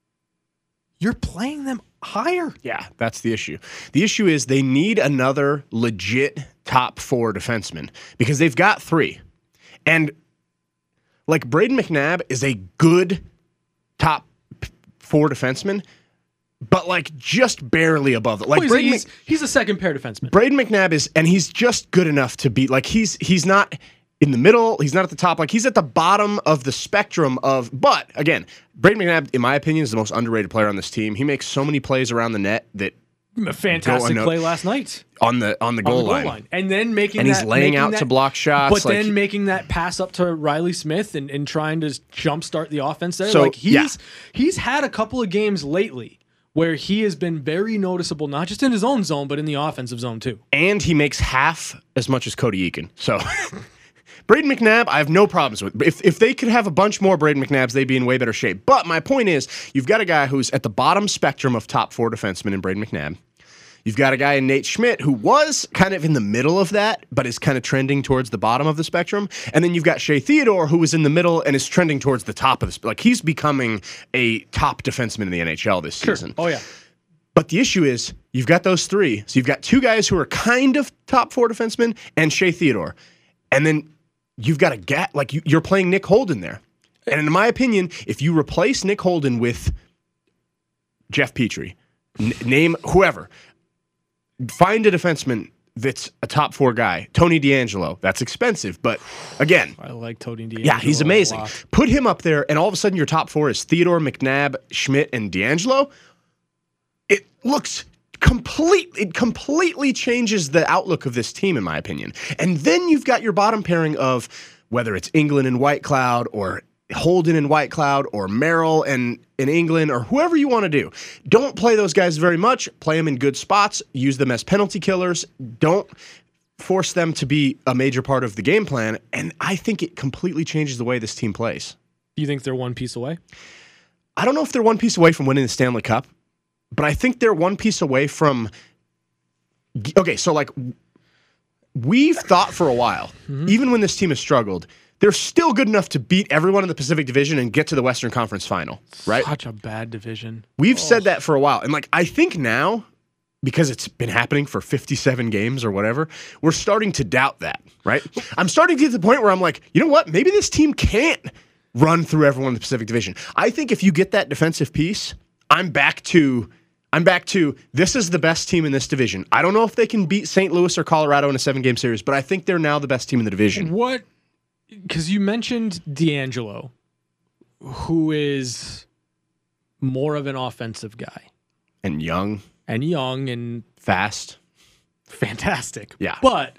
you're playing them higher. Yeah, that's the issue. The issue is they need another legit top four defenseman because they've got three. And like Braden McNabb is a good top four defenseman, but like just barely above it. Like well, Braden he's, Mc, he's a second pair defenseman. Braden McNabb is, and he's just good enough to be like he's he's not in the middle. He's not at the top. Like he's at the bottom of the spectrum of. But again, Braden McNabb, in my opinion, is the most underrated player on this team. He makes so many plays around the net that a fantastic play last night on the on the goal, on the goal line. line, and then making and that, he's laying out that, to block shots, but like, then making that pass up to Riley Smith and, and trying to jumpstart the offense there. So, like he's yeah. he's had a couple of games lately where he has been very noticeable, not just in his own zone, but in the offensive zone too. And he makes half as much as Cody Eakin. So Braden McNabb, I have no problems with. If if they could have a bunch more Braden McNabbs, they'd be in way better shape. But my point is, you've got a guy who's at the bottom spectrum of top four defensemen in Braden McNabb. You've got a guy in Nate Schmidt who was kind of in the middle of that, but is kind of trending towards the bottom of the spectrum. And then you've got Shea Theodore, who is in the middle and is trending towards the top of this. Like he's becoming a top defenseman in the N H L this Sure. season. Oh yeah. But the issue is you've got those three. So you've got two guys who are kind of top four defensemen and Shea Theodore. And then you've got a gap, like you, you're playing Nick Holden there. And in my opinion, if you replace Nick Holden with Jeff Petrie, n- name whoever, find a defenseman that's a top four guy. Tony DeAngelo. That's expensive, but again, I like Tony DeAngelo. yeah, he's amazing. A lot. Put him up there, and all of a sudden your top four is Theodore, McNabb, Schmidt, and DeAngelo. It looks complete. It completely changes the outlook of this team, in my opinion. And then you've got your bottom pairing of whether it's Englund and Whitecloud or Holden and Whitecloud or Merrill and in England or whoever you want to do. Don't play those guys very much. Play them in good spots. Use them as penalty killers. Don't force them to be a major part of the game plan. And I think it completely changes the way this team plays. Do you think they're one piece away? I don't know if they're one piece away from winning the Stanley Cup, but I think they're one piece away from... Okay, so like we've thought for a while, mm-hmm. even when this team has struggled, they're still good enough to beat everyone in the Pacific Division and get to the Western Conference Final, right? Such a bad division. We've oh. said that for a while. And like I think now, because it's been happening for fifty-seven games or whatever, we're starting to doubt that, right? I'm starting to get to the point where I'm like, you know what? Maybe this team can't run through everyone in the Pacific Division. I think if you get that defensive piece, I'm back to... I'm back to this is the best team in this division. I don't know if they can beat Saint Louis or Colorado in a seven-game series, but I think they're now the best team in the division. What... Because you mentioned D'Angelo, who is more of an offensive guy. And young. And young and... Fast. Fantastic. Yeah. But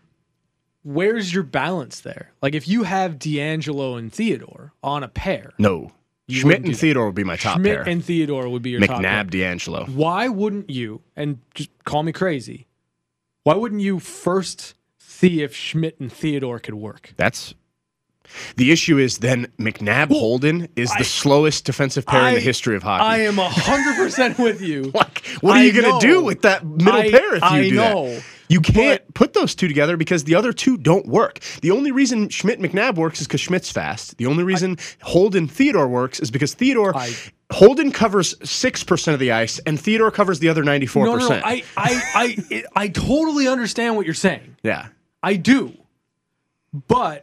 where's your balance there? Like, if you have D'Angelo and Theodore on a pair... No. Schmidt and Theodore would be my top Schmidt pair. Schmidt and Theodore would be your top pair. McNabb, D'Angelo. Why wouldn't you, and just call me crazy, why wouldn't you first see if Schmidt and Theodore could work? That's the issue. Is then McNabb well, Holden is I, the slowest defensive pair I, in the history of hockey. I am one hundred percent with you. Like, what are I you going to do with that middle I, pair if you I do know. that? You can't but, put those two together because the other two don't work. The only reason Schmidt and McNabb works is because Schmidt's fast. The only reason I, Holden Theodore works is because Theodore I, Holden covers six percent of the ice and Theodore covers the other ninety-four percent. No, no, no. I, I, I, I totally understand what you're saying. Yeah. I do. But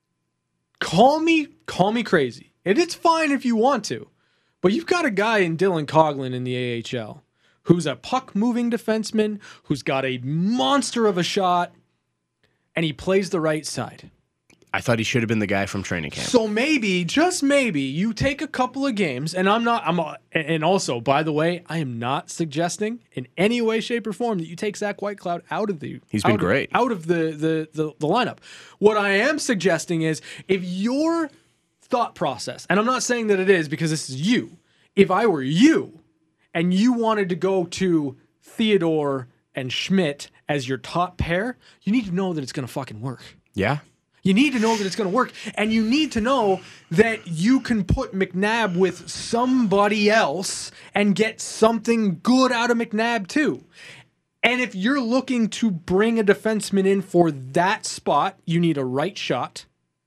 call me call me crazy. And it's fine if you want to. But you've got a guy in Dylan Coghlan in the A H L who's a puck-moving defenseman, who's got a monster of a shot, and he plays the right side. I thought he should have been the guy from training camp. So maybe, just maybe, you take a couple of games, and I'm not, I'm, and also, by the way, I am not suggesting in any way, shape, or form that you take Zach Whitecloud out of the, he's been out great, of, out of the, the the the lineup. What I am suggesting is, if your thought process, and I'm not saying that it is because this is you, if I were you, and you wanted to go to Theodore and Schmidt as your top pair, you need to know that it's going to fucking work. Yeah. You need to know that it's going to work. And you need to know that you can put McNabb with somebody else and get something good out of McNabb too. And if you're looking to bring a defenseman in for that spot, you need a right shot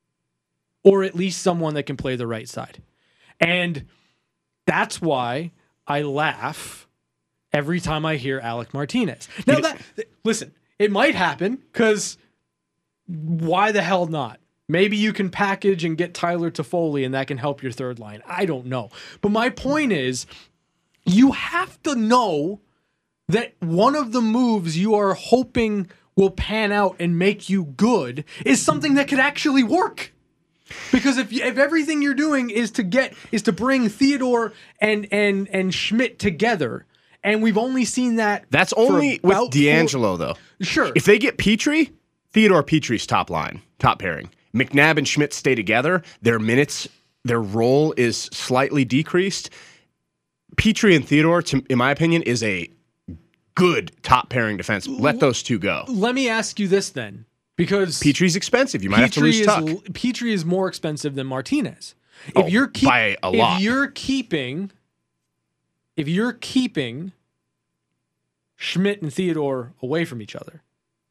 or at least someone that can play the right side. And that's why I laugh every time I hear Alec Martinez. Now, that listen, it might happen because why the hell not? Maybe you can package and get Tyler Toffoli and that can help your third line. I don't know. But my point is, you have to know that one of the moves you are hoping will pan out and make you good is something that could actually work. Because if if everything you're doing is to get is to bring Theodore and and and Schmidt together, and we've only seen that that's only with D'Angelo four, though. Sure, if they get Petrie, Theodore Petrie's top line, top pairing. McNabb and Schmidt stay together. Their minutes, their role is slightly decreased. Petrie and Theodore, to, in my opinion, is a good top pairing defense. Let those two go. Let me ask you this then. Because Petrie's expensive. You might Petrie have to lose Tuck. Petrie is more expensive than Martinez. If oh, you're keep, by a lot. If you're keeping if you're keeping Schmidt and Theodore away from each other,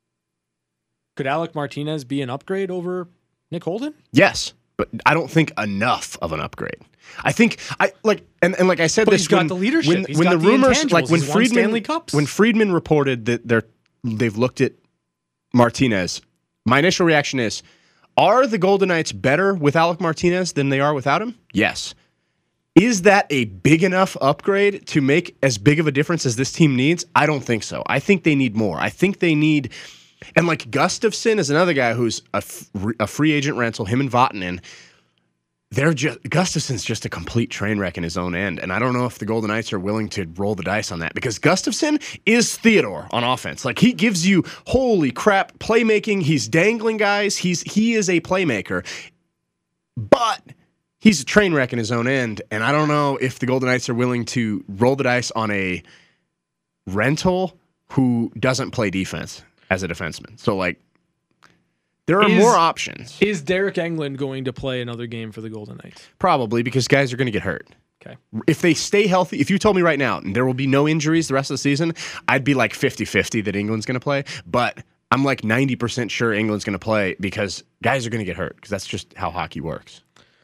could Alec Martinez be an upgrade over Nick Holden? Yes, but I don't think enough of an upgrade. I think I like and, and like I said but this he's got when, the leadership. when, he's when got the the rumors like when he's Friedman when Friedman reported that they're they've looked at Martinez, my initial reaction is, are the Golden Knights better with Alec Martinez than they are without him? Yes. Is that a big enough upgrade to make as big of a difference as this team needs? I don't think so. I think they need more. I think they need, and like Gustafsson is another guy who's a, a free agent rental, him and Vatanen. They're just Gustafsson's just a complete train wreck in his own end, and I don't know if the Golden Knights are willing to roll the dice on that because Gustafsson is Theodore on offense. Like he gives you holy crap playmaking. He's dangling guys. He's he is a playmaker, but he's a train wreck in his own end, and I don't know if the Golden Knights are willing to roll the dice on a rental who doesn't play defense as a defenseman. So, like, there are Is- more options. Is Derek Englund going to play another game for the Golden Knights? Probably, because guys are going to get hurt. Okay. If they stay healthy, if you told me right now and there will be no injuries the rest of the season, I'd be like fifty-fifty that England's going to play. But I'm like ninety percent sure England's going to play because guys are going to get hurt because that's just how hockey works.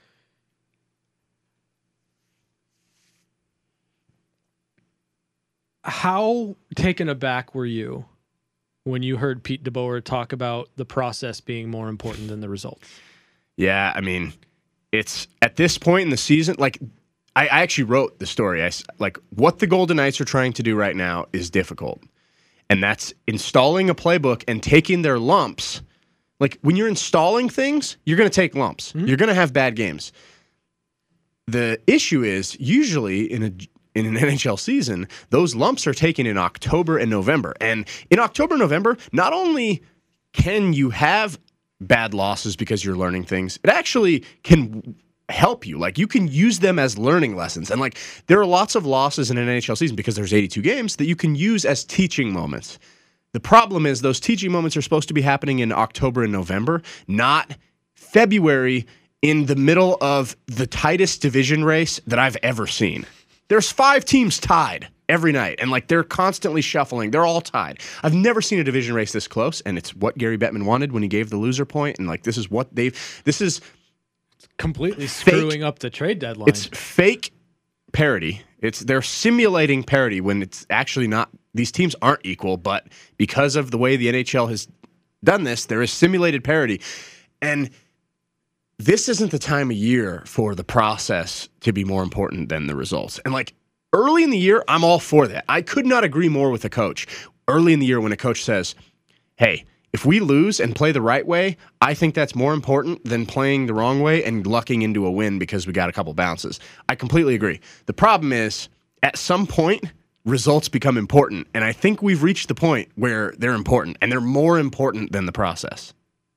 How taken aback were you when you heard Pete DeBoer talk about the process being more important than the results? Yeah, I mean, it's at this point in the season, like, I, I actually wrote the story. I, s- like, what the Golden Knights are trying to do right now is difficult. And that's installing a playbook and taking their lumps. Like, when you're installing things, you're going to take lumps. You're going to have bad games. The issue is, usually in a in an N H L season, those lumps are taken in October and November. And in October and November, not only can you have bad losses because you're learning things, it actually can help you. Like, you can use them as learning lessons. And, like, there are lots of losses in an N H L season because there's eighty-two games that you can use as teaching moments. The problem is those teaching moments are supposed to be happening in October and November, not February in the middle of the tightest division race that I've ever seen. There's five teams tied every night, and, like, they're constantly shuffling. They're all tied. I've never seen a division race this close, and it's what Gary Bettman wanted when he gave the loser point, and, like, this is what they've – this is – Completely Fake- screwing up the trade deadline. it's fake parity. It's they're simulating parity when it's actually not. These teams aren't equal, but because of the way the N H L has done this, there is simulated parity. And this isn't the time of year for the process to be more important than the results. And, like, early in the year, I'm all for that. I could not agree more with a coach. Early in the year when a coach says, hey, if we lose and play the right way, I think that's more important than playing the wrong way and lucking into a win because we got a couple bounces. I completely agree. The problem is, at some point, results become important. And I think we've reached the point where they're important, and they're more important than the process.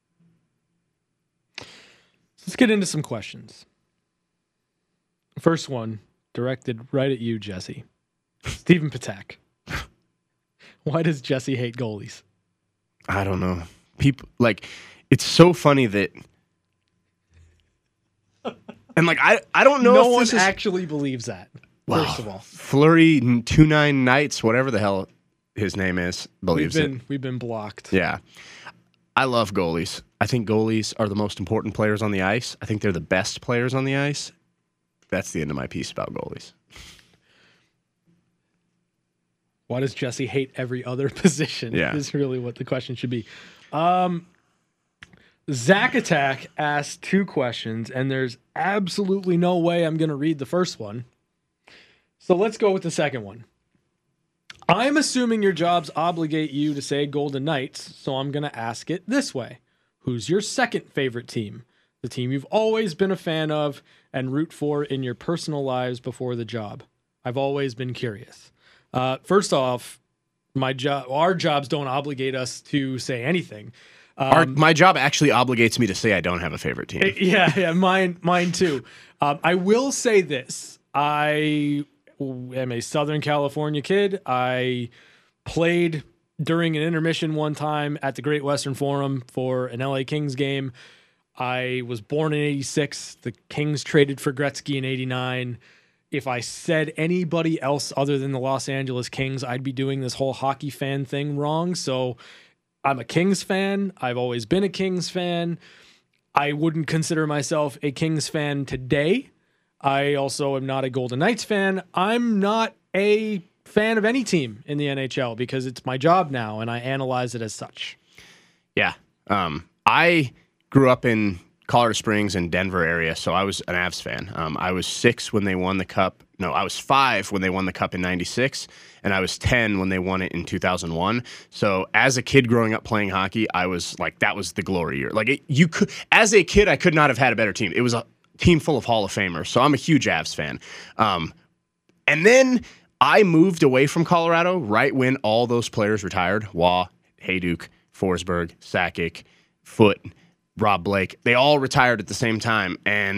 Let's get into some questions. First one, directed right at you, Jesse. Stephen Patak. Why does Jesse hate goalies? I don't know. People, like, it's so funny that, and, like, I, I don't know No if one this is actually believes that, Wow. first of all. Flurry two nine Nights, whatever the hell his name is, We've believes been, it. we've been blocked. Yeah. I love goalies. I think goalies are the most important players on the ice. I think they're the best players on the ice. That's the end of my piece about goalies. Why does Jesse hate every other position? Yeah. Is really what the question should be. Um, Zach Attack asked two questions, and there's absolutely no way I'm going to read the first one. So let's go with the second one. I'm assuming your jobs obligate you to say Golden Knights, so I'm going to ask it this way. Who's your second favorite team? The team you've always been a fan of and root for in your personal lives before the job. I've always been curious. Uh, first off, my job, our jobs don't obligate us to say anything. Our, my job actually obligates me to say I don't have a favorite team. Yeah, yeah, mine, mine too. Um, I will say this: I am a Southern California kid. I played during an intermission one time at the Great Western Forum for an L A Kings game. I was born in eighty-six. The Kings traded for Gretzky in eighty-nine. If I said anybody else other than the Los Angeles Kings, I'd be doing this whole hockey fan thing wrong. So I'm a Kings fan. I've always been a Kings fan. I wouldn't consider myself a Kings fan today. I also am not a Golden Knights fan. I'm not a fan of any team in the N H L because it's my job now and I analyze it as such. Yeah. Um, I grew up in Colorado Springs and Denver area, so I was an Avs fan. Um, I was six when they won the Cup. No, I was five when they won the Cup in ninety-six, and I was ten when they won it in two thousand one. So as a kid growing up playing hockey, I was like, that was the glory year. Like, it, you could, as a kid, I could not have had a better team. It was a team full of Hall of Famers, so I'm a huge Avs fan. Um, and then I moved away from Colorado right when all those players retired. Waugh, Hayduk, Forsberg, Sakic, Foote, Rob Blake. They all retired at the same time, and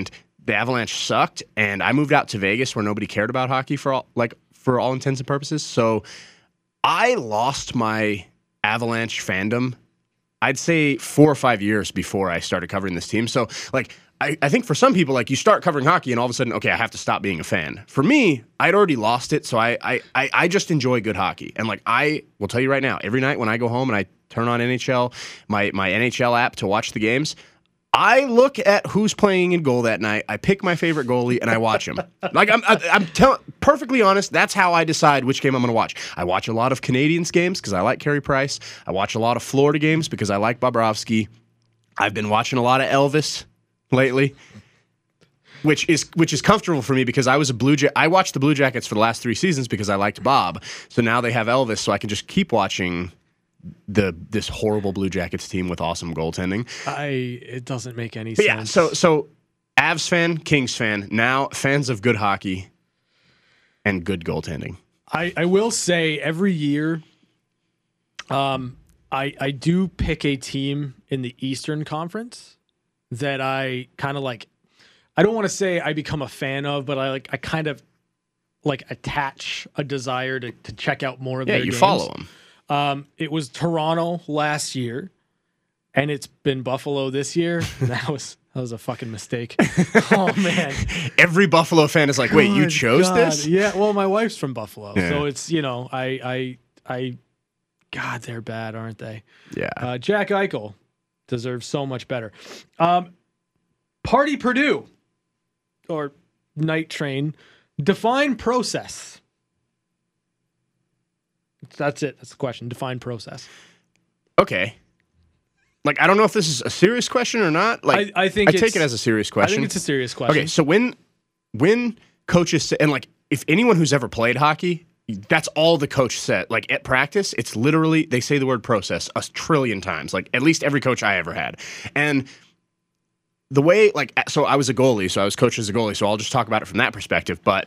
the Avalanche sucked, and I moved out to Vegas where nobody cared about hockey for all like for all intents and purposes. So I lost my Avalanche fandom, I'd say four or five years before I started covering this team. So like I, I think for some people, like you start covering hockey and all of a sudden, okay, I have to stop being a fan. For me, I'd already lost it, so I I I, I just enjoy good hockey. And like I will tell you right now, every night when I go home and I turn on N H L, my my N H L app to watch the games, I look at who's playing in goal that night. I pick my favorite goalie and I watch him. Like I'm, I, I'm tell, perfectly honest. That's how I decide which game I'm going to watch. I watch a lot of Canadians games because I like Carey Price. I watch a lot of Florida games because I like Bobrovsky. I've been watching a lot of Elvis lately, which is which is comfortable for me because I was a Blue Ja- I watched the Blue Jackets for the last three seasons because I liked Bob. So now they have Elvis, so I can just keep watching the this horrible Blue Jackets team with awesome goaltending. I it doesn't make any But sense. yeah, so so Avs fan, Kings fan, now fans of good hockey and good goaltending. I, I will say every year, um, I I do pick a team in the Eastern Conference that I kind of like. I don't want to say I become a fan of, but I like I kind of like attach a desire to to check out more of Yeah, their you games. follow them. Um, it was Toronto last year, and it's been Buffalo this year. And that was that was a fucking mistake. Oh man, Every Buffalo fan is like, wait, you Good chose God. this? Yeah, well, my wife's from Buffalo, Yeah. so it's you know, I, I, I, God, they're bad, aren't they? Yeah. Uh, Jack Eichel deserves so much better. Um, Party Purdue or Night Train, define process. That's it. That's the question. Define process. Okay. Like, I don't know if this is a serious question or not. Like, I, I think I it's, take it as a serious I question. think it's a serious question. Okay, so when when coaches say, and like if anyone who's ever played hockey, that's all the coach said. Like at practice, it's literally they say the word process a trillion times. Like at least every coach I ever had. And the way like so I was a goalie, so I was coached as a goalie, so I'll just talk about it from that perspective. But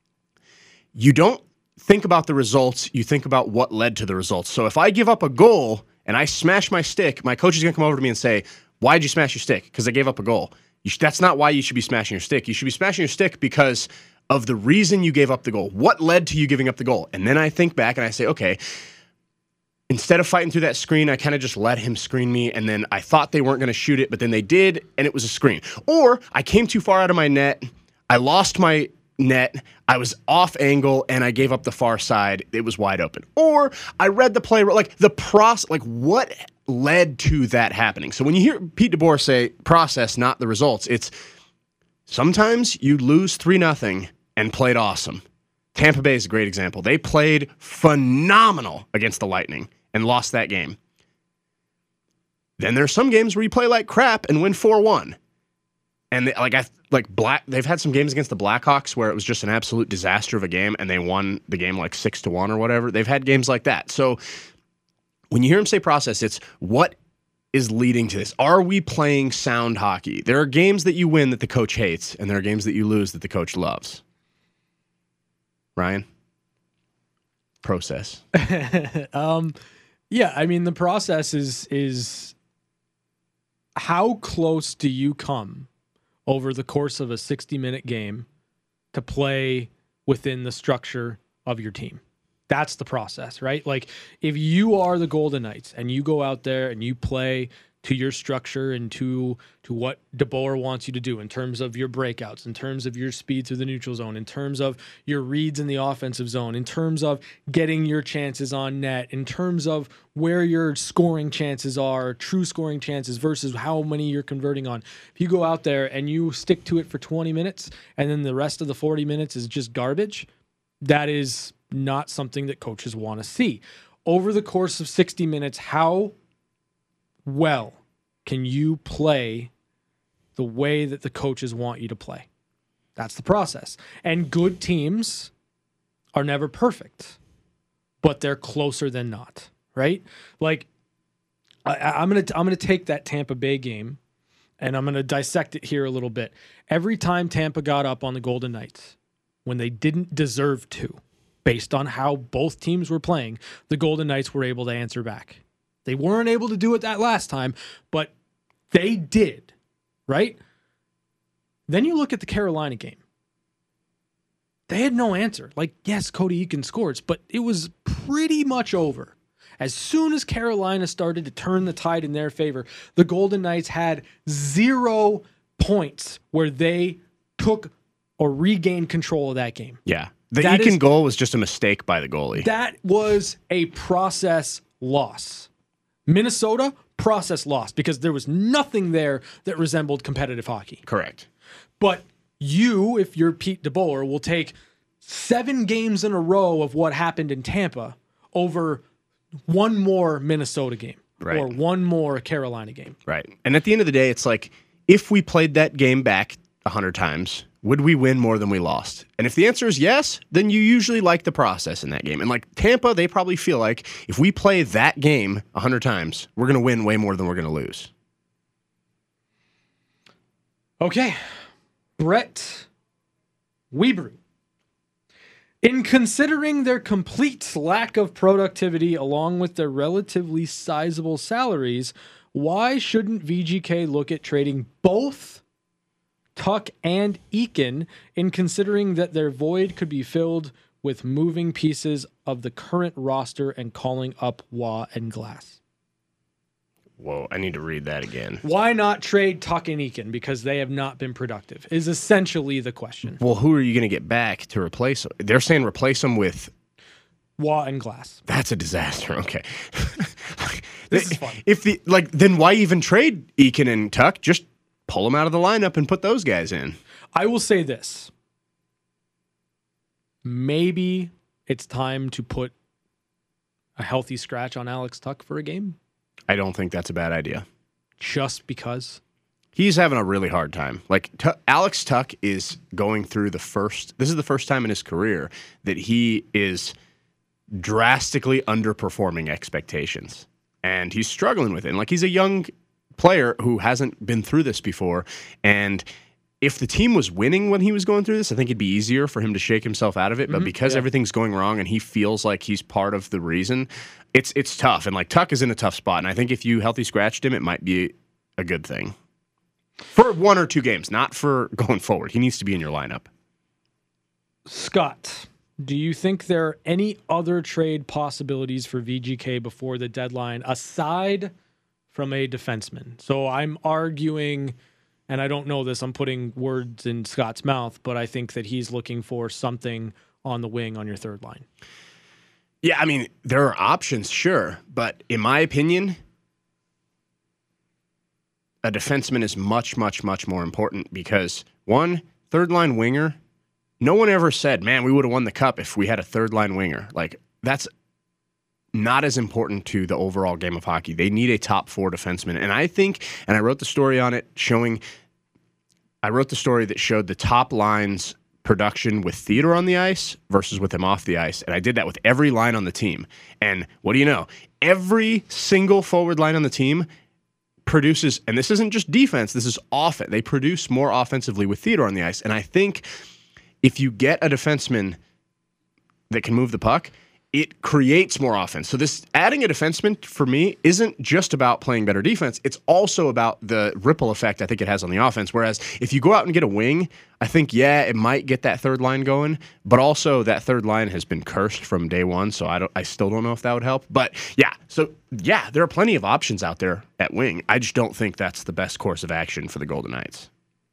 you don't think about the results, you think about what led to the results. So if I give up a goal and I smash my stick, my coach is going to come over to me and say, why'd you smash your stick? Because I gave up a goal. You sh- that's not why you should be smashing your stick. You should be smashing your stick because of the reason you gave up the goal. What led to you giving up the goal? And then I think back and I say, okay, instead of fighting through that screen, I kind of just let him screen me, and then I thought they weren't going to shoot it, but then they did, and it was a screen. Or I came too far out of my net, I lost my net, I was off angle, and I gave up the far side. It was wide open. Or I read the play, like the process, like what led to that happening. So when you hear Pete DeBoer say process, not the results, it's sometimes you lose three nothing and played awesome. Tampa Bay is a great example. They played phenomenal against the Lightning and lost that game. Then there's some games where you play like crap and win four one. And they, like I like black they've had some games against the Blackhawks where it was just an absolute disaster of a game and they won the game like six to one or whatever. They've had games like that. So when you hear him say process, it's what is leading to this. Are we playing sound hockey? There are games that you win that the coach hates, and there are games that you lose that the coach loves. Ryan? Process. um, yeah, I mean the process is is how close do you come over the course of a sixty minute game to play within the structure of your team? That's the process, right? Like if you are the Golden Knights and you go out there and you play to your structure and to to what DeBoer wants you to do in terms of your breakouts, in terms of your speed through the neutral zone, in terms of your reads in the offensive zone, in terms of getting your chances on net, in terms of where your scoring chances are, true scoring chances versus how many you're converting on. If you go out there and you stick to it for twenty minutes and then the rest of the forty minutes is just garbage, that is not something that coaches want to see. Over the course of sixty minutes, how well can you play the way that the coaches want you to play? That's the process. And good teams are never perfect, but they're closer than not, right? Like I, I'm gonna I'm gonna take that Tampa Bay game and I'm gonna dissect it here a little bit. Every time Tampa got up on the Golden Knights when they didn't deserve to, based on how both teams were playing, the Golden Knights were able to answer back. They weren't able to do it that last time, but they did, right? Then you look at the Carolina game. They had no answer. Like, yes, Cody Eakin scores, but it was pretty much over. As soon as Carolina started to turn the tide in their favor, the Golden Knights had zero points where they took or regained control of that game. Yeah. The That Eakin is- goal was just a mistake by the goalie. That was a process loss. Minnesota, process loss, because there was nothing there that resembled competitive hockey. Correct. But you, if you're Pete DeBoer, will take seven games in a row of what happened in Tampa over one more Minnesota game Right. or one more Carolina game. Right. And at the end of the day, it's like, if we played that game back a hundred times, would we win more than we lost? And if the answer is yes, then you usually like the process in that game. And like Tampa, they probably feel like if we play that game a hundred times, we're going to win way more than we're going to lose. Okay. Brett Weebrew. In considering their complete lack of productivity along with their relatively sizable salaries, why shouldn't V G K look at trading both Tuck and Eakin in considering that their void could be filled with moving pieces of the current roster and calling up Waugh and Glass? Whoa, I need to read that again. Why not trade Tuck and Eakin? Because they have not been productive, is essentially the question. Well, who are you going to get back to replace them? They're saying replace them with... Waugh and Glass. That's a disaster. Okay. This is fun. If the like, then why even trade Eakin and Tuck? Just pull them out of the lineup and put those guys in. I will say this. Maybe it's time to put a healthy scratch on Alex Tuck for a game, I don't think that's a bad idea. just because. He's having a really hard time. Like Tu Alex Tuck is going through the first. This is the first time in his career that he is drastically underperforming expectations, and he's struggling with it. And like he's a young player who hasn't been through this before, and if the team was winning when he was going through this, I think it'd be easier for him to shake himself out of it. But because yeah. everything's going wrong and he feels like he's part of the reason, it's it's tough. And like Tuck is in a tough spot. And I think if you healthy scratched him, it might be a good thing. For one or two games, not for going forward. He needs to be in your lineup. Scott, do you think there are any other trade possibilities for V G K before the deadline aside from a defenseman? So I'm arguing, and I don't know this, I'm putting words in Scott's mouth, but I think that he's looking for something on the wing on your third line. Yeah, I mean, there are options, sure. But in my opinion, a defenseman is much, much, much more important because, one, third line winger, no one ever said, man, we would have won the cup if we had a third line winger. Like, that's not as important to the overall game of hockey. They need a top four defenseman. And I think, and I wrote the story on it showing, I wrote the story that showed the top lines production with Theodore on the ice versus with him off the ice. And I did that with every line on the team. And what do you know? Every single forward line on the team produces, and this isn't just defense, this is offense. They produce more offensively with Theodore on the ice. And I think if you get a defenseman that can move the puck, it creates more offense. So this adding a defenseman for me isn't just about playing better defense. It's also about the ripple effect I think it has on the offense. Whereas if you go out and get a wing, I think, yeah, it might get that third line going, but also that third line has been cursed from day one. So I don't, I still don't know if that would help. But yeah, so yeah, there are plenty of options out there at wing. I just don't think that's the best course of action for the Golden Knights.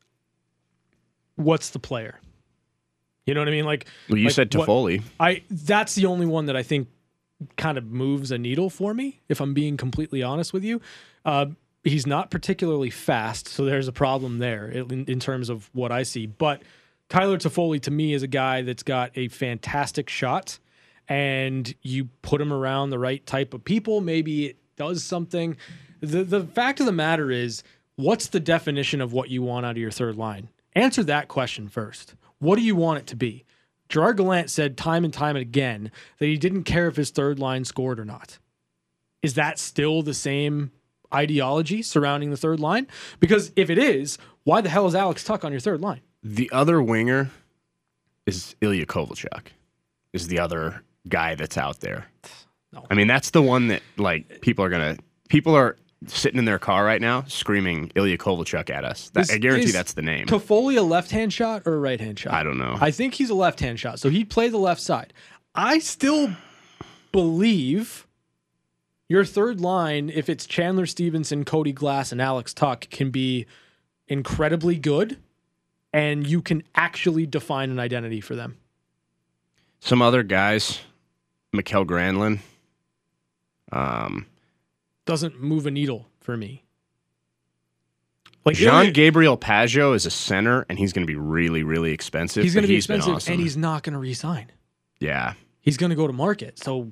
What's the player? You know what I mean? Like, Well, you like said what- Toffoli. I that's the only one that I think kind of moves a needle for me, if I'm being completely honest with you. Uh, he's not particularly fast, so there's a problem there in, in terms of what I see. But Tyler Toffoli, to me, is a guy that's got a fantastic shot, and you put him around the right type of people, maybe it does something. The, the fact of the matter is, what's the definition of what you want out of your third line? Answer that question first. What do you want it to be? Gerard Gallant said time and time again that he didn't care if his third line scored or not. Is that still the same ideology surrounding the third line? Because if it is, why the hell is Alex Tuck on your third line? The other winger is Ilya Kovalchuk, is the other guy that's out there. No. I mean, that's the one that, like, people are going to, people are sitting in their car right now screaming Ilya Kovalchuk at us. That, Is- I guarantee is that's the name. Toffoli a left-hand shot or a right-hand shot? I don't know. I think he's a left-hand shot, so he'd play the left side. I still believe your third line, if it's Chandler Stevenson, Cody Glass, and Alex Tuck, can be incredibly good, and you can actually define an identity for them. Some other guys, Mikkel Granlund. Um, Doesn't move a needle for me. Like Jean Gabriel Pageau is a center, and he's going to be really, really expensive. he's going to but be he's been expensive, awesome. and he's not going to re-sign. yeah. He's going to go to market. So,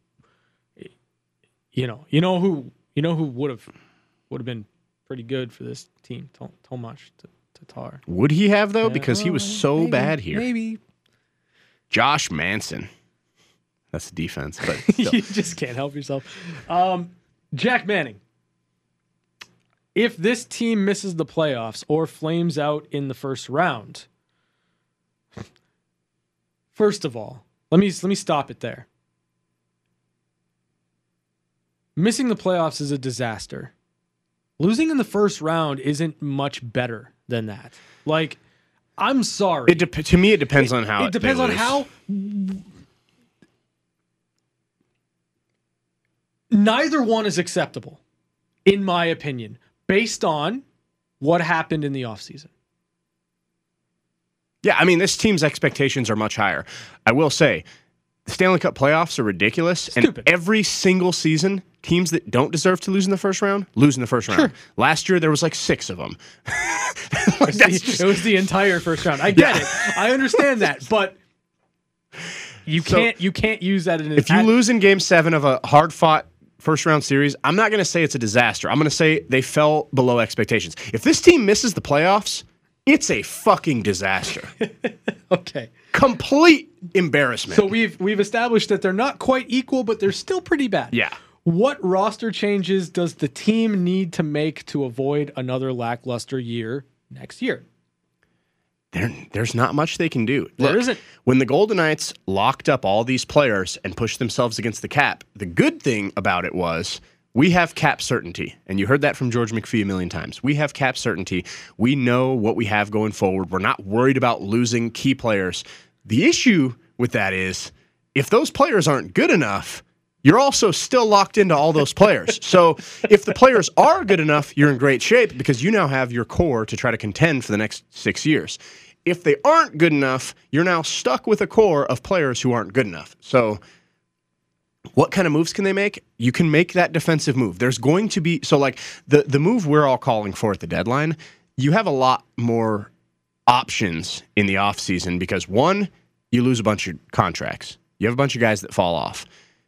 you know, you know who, you know who would have would have been pretty good for this team. Tom- Tomas Tatar. Would he have though? Yeah, Because he was well, so maybe, bad here. Maybe Josh Manson. That's the defense, but still. you just can't help yourself. Um, Jack Manning. If this team misses the playoffs or flames out in the first round, first of all, let me let me stop it there. Missing the playoffs is a disaster. Losing in the first round isn't much better than that. Like, I'm sorry. It dep- to me, it depends on how It depends they on lose. how. Neither one is acceptable, in my opinion, based on what happened in the offseason. Yeah, I mean, this team's expectations are much higher. I will say, the Stanley Cup playoffs are ridiculous, Stupid. and every single season, teams that don't deserve to lose in the first round lose in the first round. Sure. Last year, there was like six of them. Like, that's just- It was the entire first round. I get Yeah. it. I understand that, but you So, can't you can't use that in if you lose in Game Seven of a hard-fought first round series, I'm not going to say it's a disaster. I'm going to say they fell below expectations. If this team misses the playoffs, it's a fucking disaster. Okay. Complete embarrassment. So we've we've established that they're not quite equal, but they're still pretty bad. yeah. What roster changes does the team need to make to avoid another lackluster year next year? There, there's not much they can do. There Look, isn't. When the Golden Knights locked up all these players and pushed themselves against the cap, the good thing about it was we have cap certainty. And you heard that from George McPhee a million times. We have cap certainty. We know what we have going forward. We're not worried about losing key players. The issue with that is if those players aren't good enough, you're also still locked into all those players. So if the players are good enough, you're in great shape because you now have your core to try to contend for the next six years. If they aren't good enough, you're now stuck with a core of players who aren't good enough. So what kind of moves can they make? You can make that defensive move. There's going to be, so like the, the move we're all calling for at the deadline, you have a lot more options in the offseason because one, you lose a bunch of contracts. You have a bunch of guys that fall off.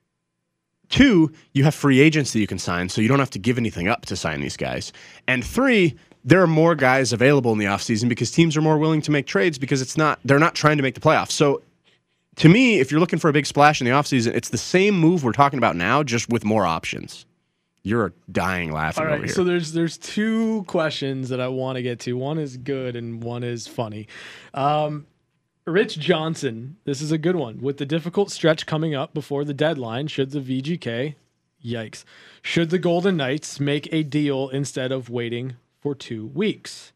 Two, you have free agents that you can sign, so you don't have to give anything up to sign these guys. And three, there are more guys available in the offseason because teams are more willing to make trades because it's not they're not trying to make the playoffs. So to me, if you're looking for a big splash in the offseason, it's the same move we're talking about now, just with more options. You're dying laughing All over right, here. so there's there's two questions that I want to get to. One is good and one is funny. Um, Rich Johnson, this is a good one. With the difficult stretch coming up before the deadline, should the V G K, yikes, should the Golden Knights make a deal instead of waiting for two weeks?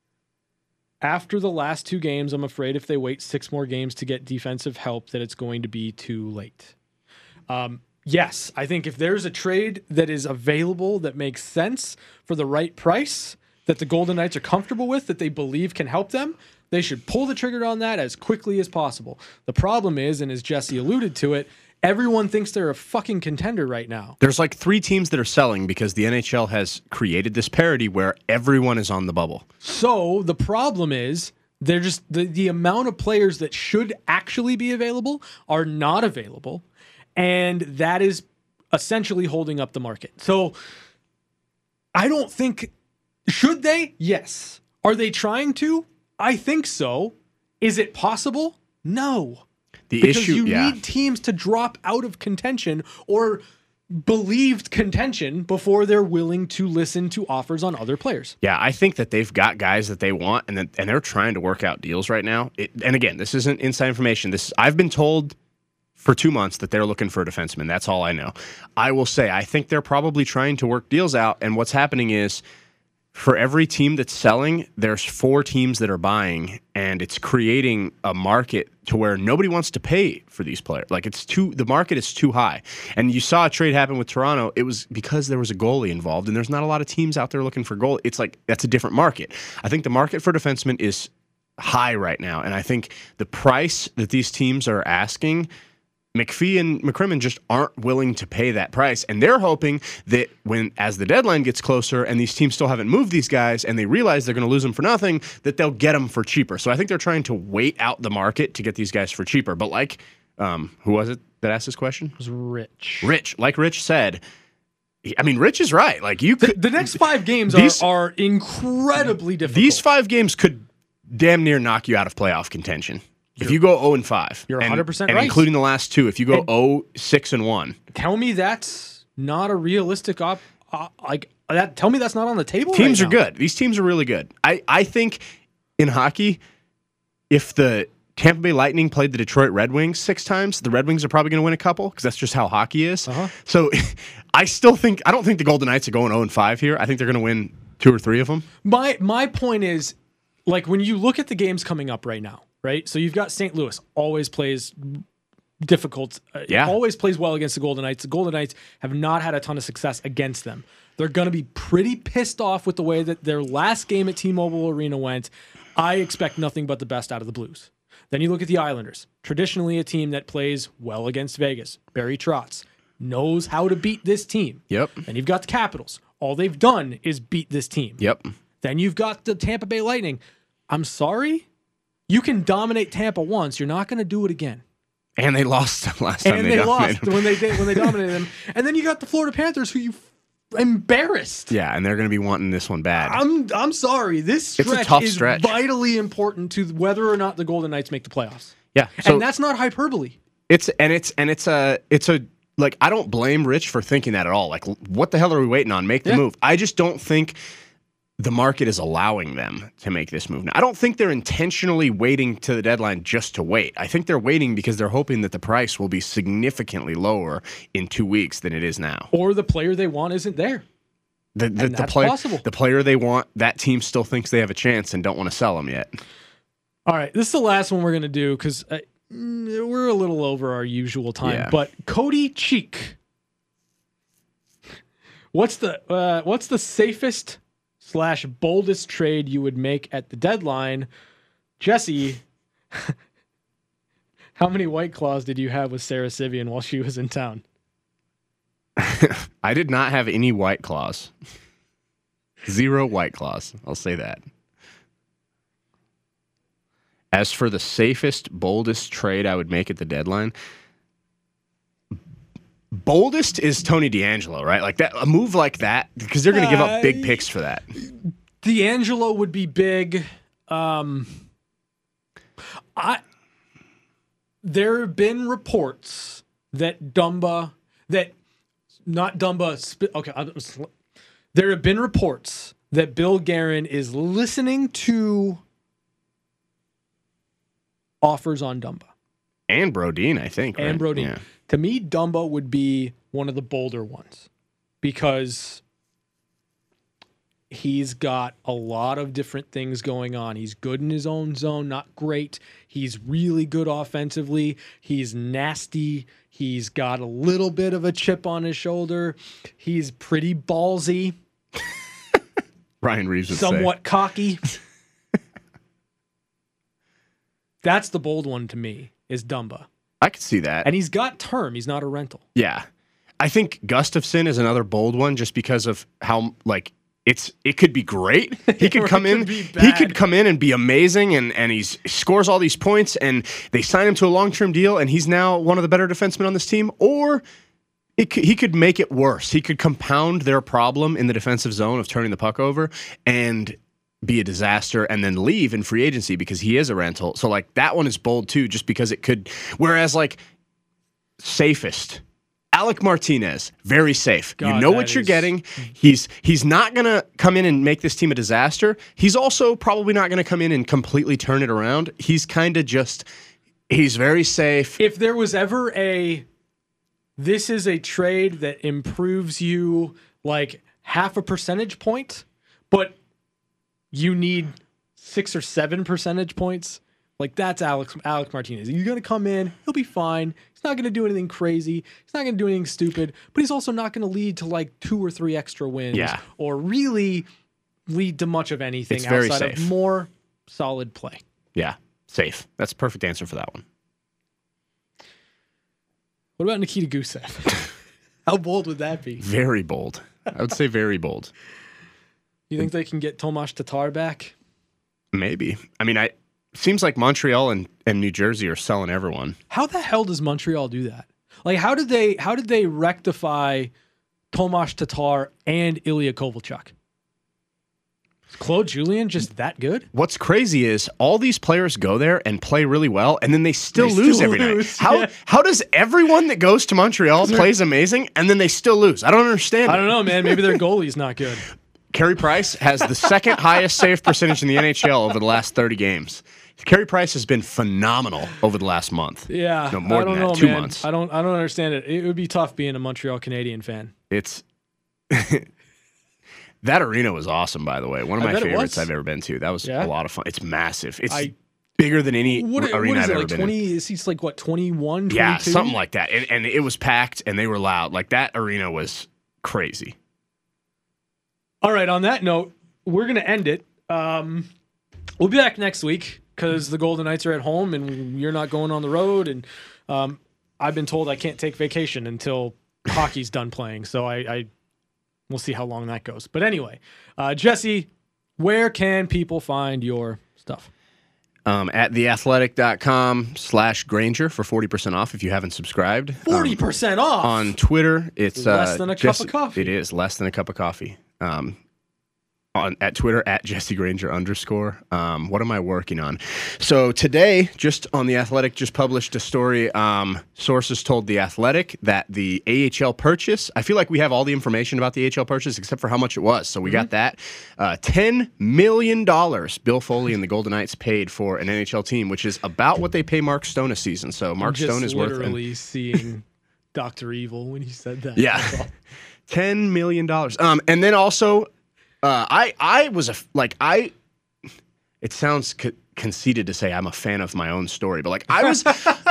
After the last two games, I'm afraid if they wait six more games to get defensive help, that it's going to be too late. Um, yes, I think if there's a trade that is available that makes sense for the right price, that the Golden Knights are comfortable with, that they believe can help them, they should pull the trigger on that as quickly as possible. The problem is, and as Jesse alluded to it, everyone thinks they're a fucking contender right now. There's like three teams that are selling because the N H L has created this parity where everyone is on the bubble. So the problem is they're just the, the amount of players that should actually be available are not available. And that is essentially holding up the market. So I don't think, should they? Yes. Are they trying to? I think so. Is it possible? No. The Because issue, you yeah. need teams to drop out of contention or believed contention before they're willing to listen to offers on other players. Yeah, I think that they've got guys that they want, and that, and they're trying to work out deals right now. It, and again, this isn't inside information. This I've been told for two months that they're looking for a defenseman. That's all I know. I will say I think they're probably trying to work deals out, and what's happening is for every team that's selling, there's four teams that are buying, and it's creating a market to where nobody wants to pay for these players. Like it's too, the market is too high. And you saw a trade happen with Toronto. It was because there was a goalie involved, and there's not a lot of teams out there looking for goal. It's like that's a different market. I think the market for defensemen is high right now, and I think the price that these teams are asking, McPhee and McCrimmon just aren't willing to pay that price, and they're hoping that when, as the deadline gets closer and these teams still haven't moved these guys and they realize they're going to lose them for nothing, that they'll get them for cheaper. So I think they're trying to wait out the market to get these guys for cheaper. But like, um, who was it that asked this question? It was Rich. Rich, like Rich said, I mean, Rich is right. Like you could, the, the next five games these, are, are incredibly difficult. These five games could damn near knock you out of playoff contention. If you go oh and five, you're and, one hundred percent and right. including the last two, if you go And- oh, six, and one. Tell me that's not a realistic op. Uh, like that. Tell me that's not on the table. Teams right are now. good. These teams are really good. I, I think in hockey, if the Tampa Bay Lightning played the Detroit Red Wings six times, the Red Wings are probably going to win a couple because that's just how hockey is. Uh-huh. So I still think, I don't think the Golden Knights are going oh and five here. I think they're going to win two or three of them. My my point is, like when you look at the games coming up right now, right? So you've got Saint Louis, always plays difficult. Uh, Yeah. Always plays well against the Golden Knights. The Golden Knights have not had a ton of success against them. They're going to be pretty pissed off with the way that their last game at T-Mobile Arena went. I expect nothing but the best out of the Blues. Then you look at the Islanders, traditionally a team that plays well against Vegas. Barry Trotz knows how to beat this team. Yep. Then you've got the Capitals. All they've done is beat this team. Yep. Then you've got the Tampa Bay Lightning. I'm sorry. You can dominate Tampa once. You're not going to do it again. And they lost last time And they, they, dominated lost them. when they did, when they dominated them. And then you got the Florida Panthers, who you f- embarrassed. Yeah, and they're going to be wanting this one bad. I'm I'm sorry. This It's a stretch tough is stretch. vitally important to whether or not the Golden Knights make the playoffs. yeah. So And that's not hyperbole. It's and it's and it's a it's a like I don't blame Rich for thinking that at all. Like what the hell are we waiting on? Make the Yeah. move. I just don't think the market is allowing them to make this move. Now, I don't think they're intentionally waiting to the deadline just to wait. I think they're waiting because they're hoping that the price will be significantly lower in two weeks than it is now. Or the player they want isn't there. The the, And the that's player possible. the player they want, that team still thinks they have a chance and don't want to sell them yet. All right, this is the last one we're going to do because uh, mm, we're a little over our usual time. Yeah. But Cody Cheek, what's the uh, what's the safest slash boldest trade you would make at the deadline? Jesse, how many White Claws did you have with Sarah Sivian while she was in town? I did not have any White Claws. Zero White Claws. I'll say that. As for the safest, boldest trade I would make at the deadline, boldest is Tony DeAngelo, right? Like that, a move like that, because they're going to give up big picks for that. D'Angelo would be big. Um, I there have been reports that Dumba that not Dumba. sp- Okay, I'm, there have been reports that Bill Guerin is listening to offers on Dumba And Brodeen, I think. and right? Brodeen. Yeah. To me, Dumba would be one of the bolder ones because he's got a lot of different things going on. He's good in his own zone, not great. He's really good offensively. He's nasty. He's got a little bit of a chip on his shoulder. He's pretty ballsy, Ryan Reeves would somewhat cocky. That's the bold one to me, is Dumba. say. I could see that. And he's got term. He's not a rental. Yeah. I think Gustafson is another bold one just because of how, like, it's it could be great. He could Or come it in. could be He bad. could come in and be amazing, and and he's, he scores all these points, and they sign him to a long term deal, and he's now one of the better defensemen on this team. Or it could, he could make it worse. He could compound their problem in the defensive zone of turning the puck over and be a disaster, and then leave in free agency because he is a rental. So like that one is bold too, just because it could. Whereas like safest. Alec Martinez, very safe. God, you know that what you're is- getting. He's he's not going to come in and make this team a disaster. He's also probably not going to come in and completely turn it around. He's kind of just He's very safe. If there was ever a, this is a trade that improves you like half a percentage point, but you need six or seven percentage points, like that's Alex Alex Martinez. He's going to come in, he'll be fine. He's not going to do anything crazy. He's not going to do anything stupid, but he's also not going to lead to like two or three extra wins Yeah. or really lead to much of anything It's very outside safe. of more solid play. Yeah, safe. That's the perfect answer for that one. What about Nikita Gusev? How bold would that be? Very bold. I would say very bold. You think they can get Tomas Tatar back? Maybe. I mean, I seems like Montreal and, and New Jersey are selling everyone. How the hell does Montreal do that? Like, how did they how did they rectify Tomas Tatar and Ilya Kovalchuk? Is Claude Julien just that good? What's crazy is all these players go there and play really well, and then they still They lose still every lose, night. How yeah. how does everyone that goes to Montreal plays amazing, and then they still lose? I don't understand. I it. don't know, man. Maybe their goalie's not good. Carey Price has the second highest save percentage in the N H L over the last thirty games. Carey Price has been phenomenal over the last month. Yeah, No, more I don't than that, know, two man. months. I don't I don't understand it. It would be tough being a Montreal Canadian fan. It's that arena was awesome, by the way. One of I my bet it favorites was. I've ever been to. That was Yeah? a lot of fun. It's massive. It's I- bigger than any What, arena what is I've it ever like? been Twenty? in. Is he's like what? Twenty-one? Yeah, twenty-two? something like that. And, and it was packed, and they were loud. Like that arena was crazy. All right. On that note, we're gonna end it. Um, we'll be back next week because the Golden Knights are at home and you're not going on the road. And um, I've been told I can't take vacation until hockey's done playing. So I, I we'll see how long that goes. But anyway, uh, Jesse, where can people find your stuff? Um, at theathletic.com slash Granger for forty percent off if you haven't subscribed. Forty Um, percent off on Twitter, it's Less uh, than a cup Jesse- of coffee. It is less than a cup of coffee. Um, on at Twitter at Jesse Granger underscore. Um, what am I working on? So today, just on The Athletic, just published a story. Um, sources told The Athletic that the A H L purchase. I feel like we have all the information about the A H L purchase except for how much it was. So we Mm-hmm. got that. Uh, Ten million dollars. Bill Foley and the Golden Knights paid for an N H L team, which is about what they pay Mark Stone a season. So Mark Just Stone is worth. an- literally seeing Doctor Evil when he said that. Yeah. That's all. Ten million dollars. Um, and then also, uh, I I was a f- like I. It sounds co- conceited to say I'm a fan of my own story, but like I was,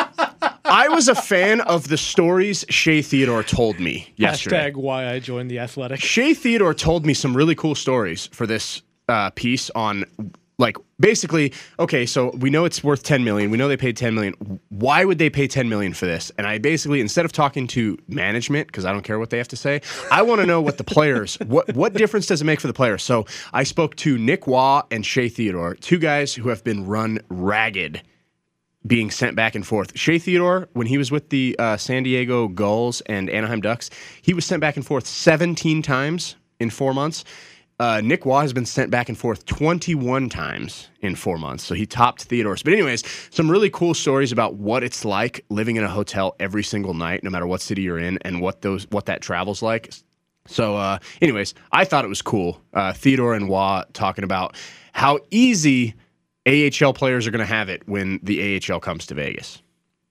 I was a fan of the stories Shea Theodore told me yesterday. Hashtag why I joined the Athletic. Shea Theodore told me some really cool stories for this uh, piece on, like, basically, okay, so we know it's worth ten million dollars. We know they paid ten million dollars. Why would they pay ten million dollars for this? And I basically, instead of talking to management, because I don't care what they have to say, I want to know what the players, what what difference does it make for the players? So I spoke to Nick Waugh and Shea Theodore, two guys who have been run ragged, being sent back and forth. Shea Theodore, when he was with the uh, San Diego Gulls and Anaheim Ducks, he was sent back and forth seventeen times in four months. Uh, Nick Waugh has been sent back and forth twenty-one times in four months. So he topped Theodore's. But anyways, some really cool stories about what it's like living in a hotel every single night, no matter what city you're in, and what those what that travel's like. So uh, anyways, I thought it was cool. Uh, Theodore and Waugh talking about how easy A H L players are going to have it when the A H L comes to Vegas.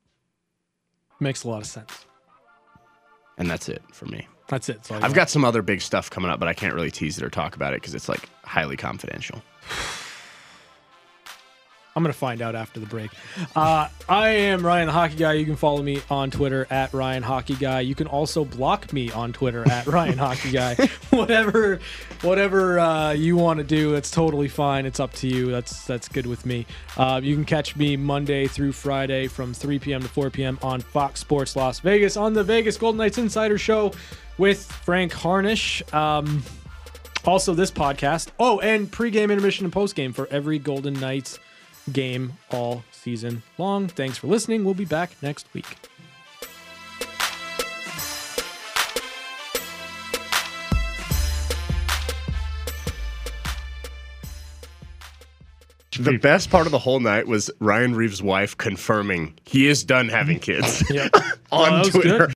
Makes a lot of sense. And that's it for me. That's it. That's all I I've got some other big stuff coming up, but I can't really tease it or talk about it because it's like highly confidential. I'm going to find out after the break. Uh, I am Ryan the Hockey Guy. You can follow me on Twitter at Ryan Hockey Guy. You can also block me on Twitter at Ryan Hockey Guy. Whatever whatever uh, you want to do, that's totally fine. It's up to you. That's that's good with me. Uh, you can catch me Monday through Friday from three p.m. to four p.m. on Fox Sports Las Vegas on the Vegas Golden Knights Insider Show with Frank Harnish. Um, also, this podcast. Oh, and pregame, intermission, and postgame for every Golden Knights game all season long. Thanks for listening. We'll be back next week. The best part of the whole night was Ryan Reeves' wife confirming he is done having kids Yep. on Oh, that was Twitter. good.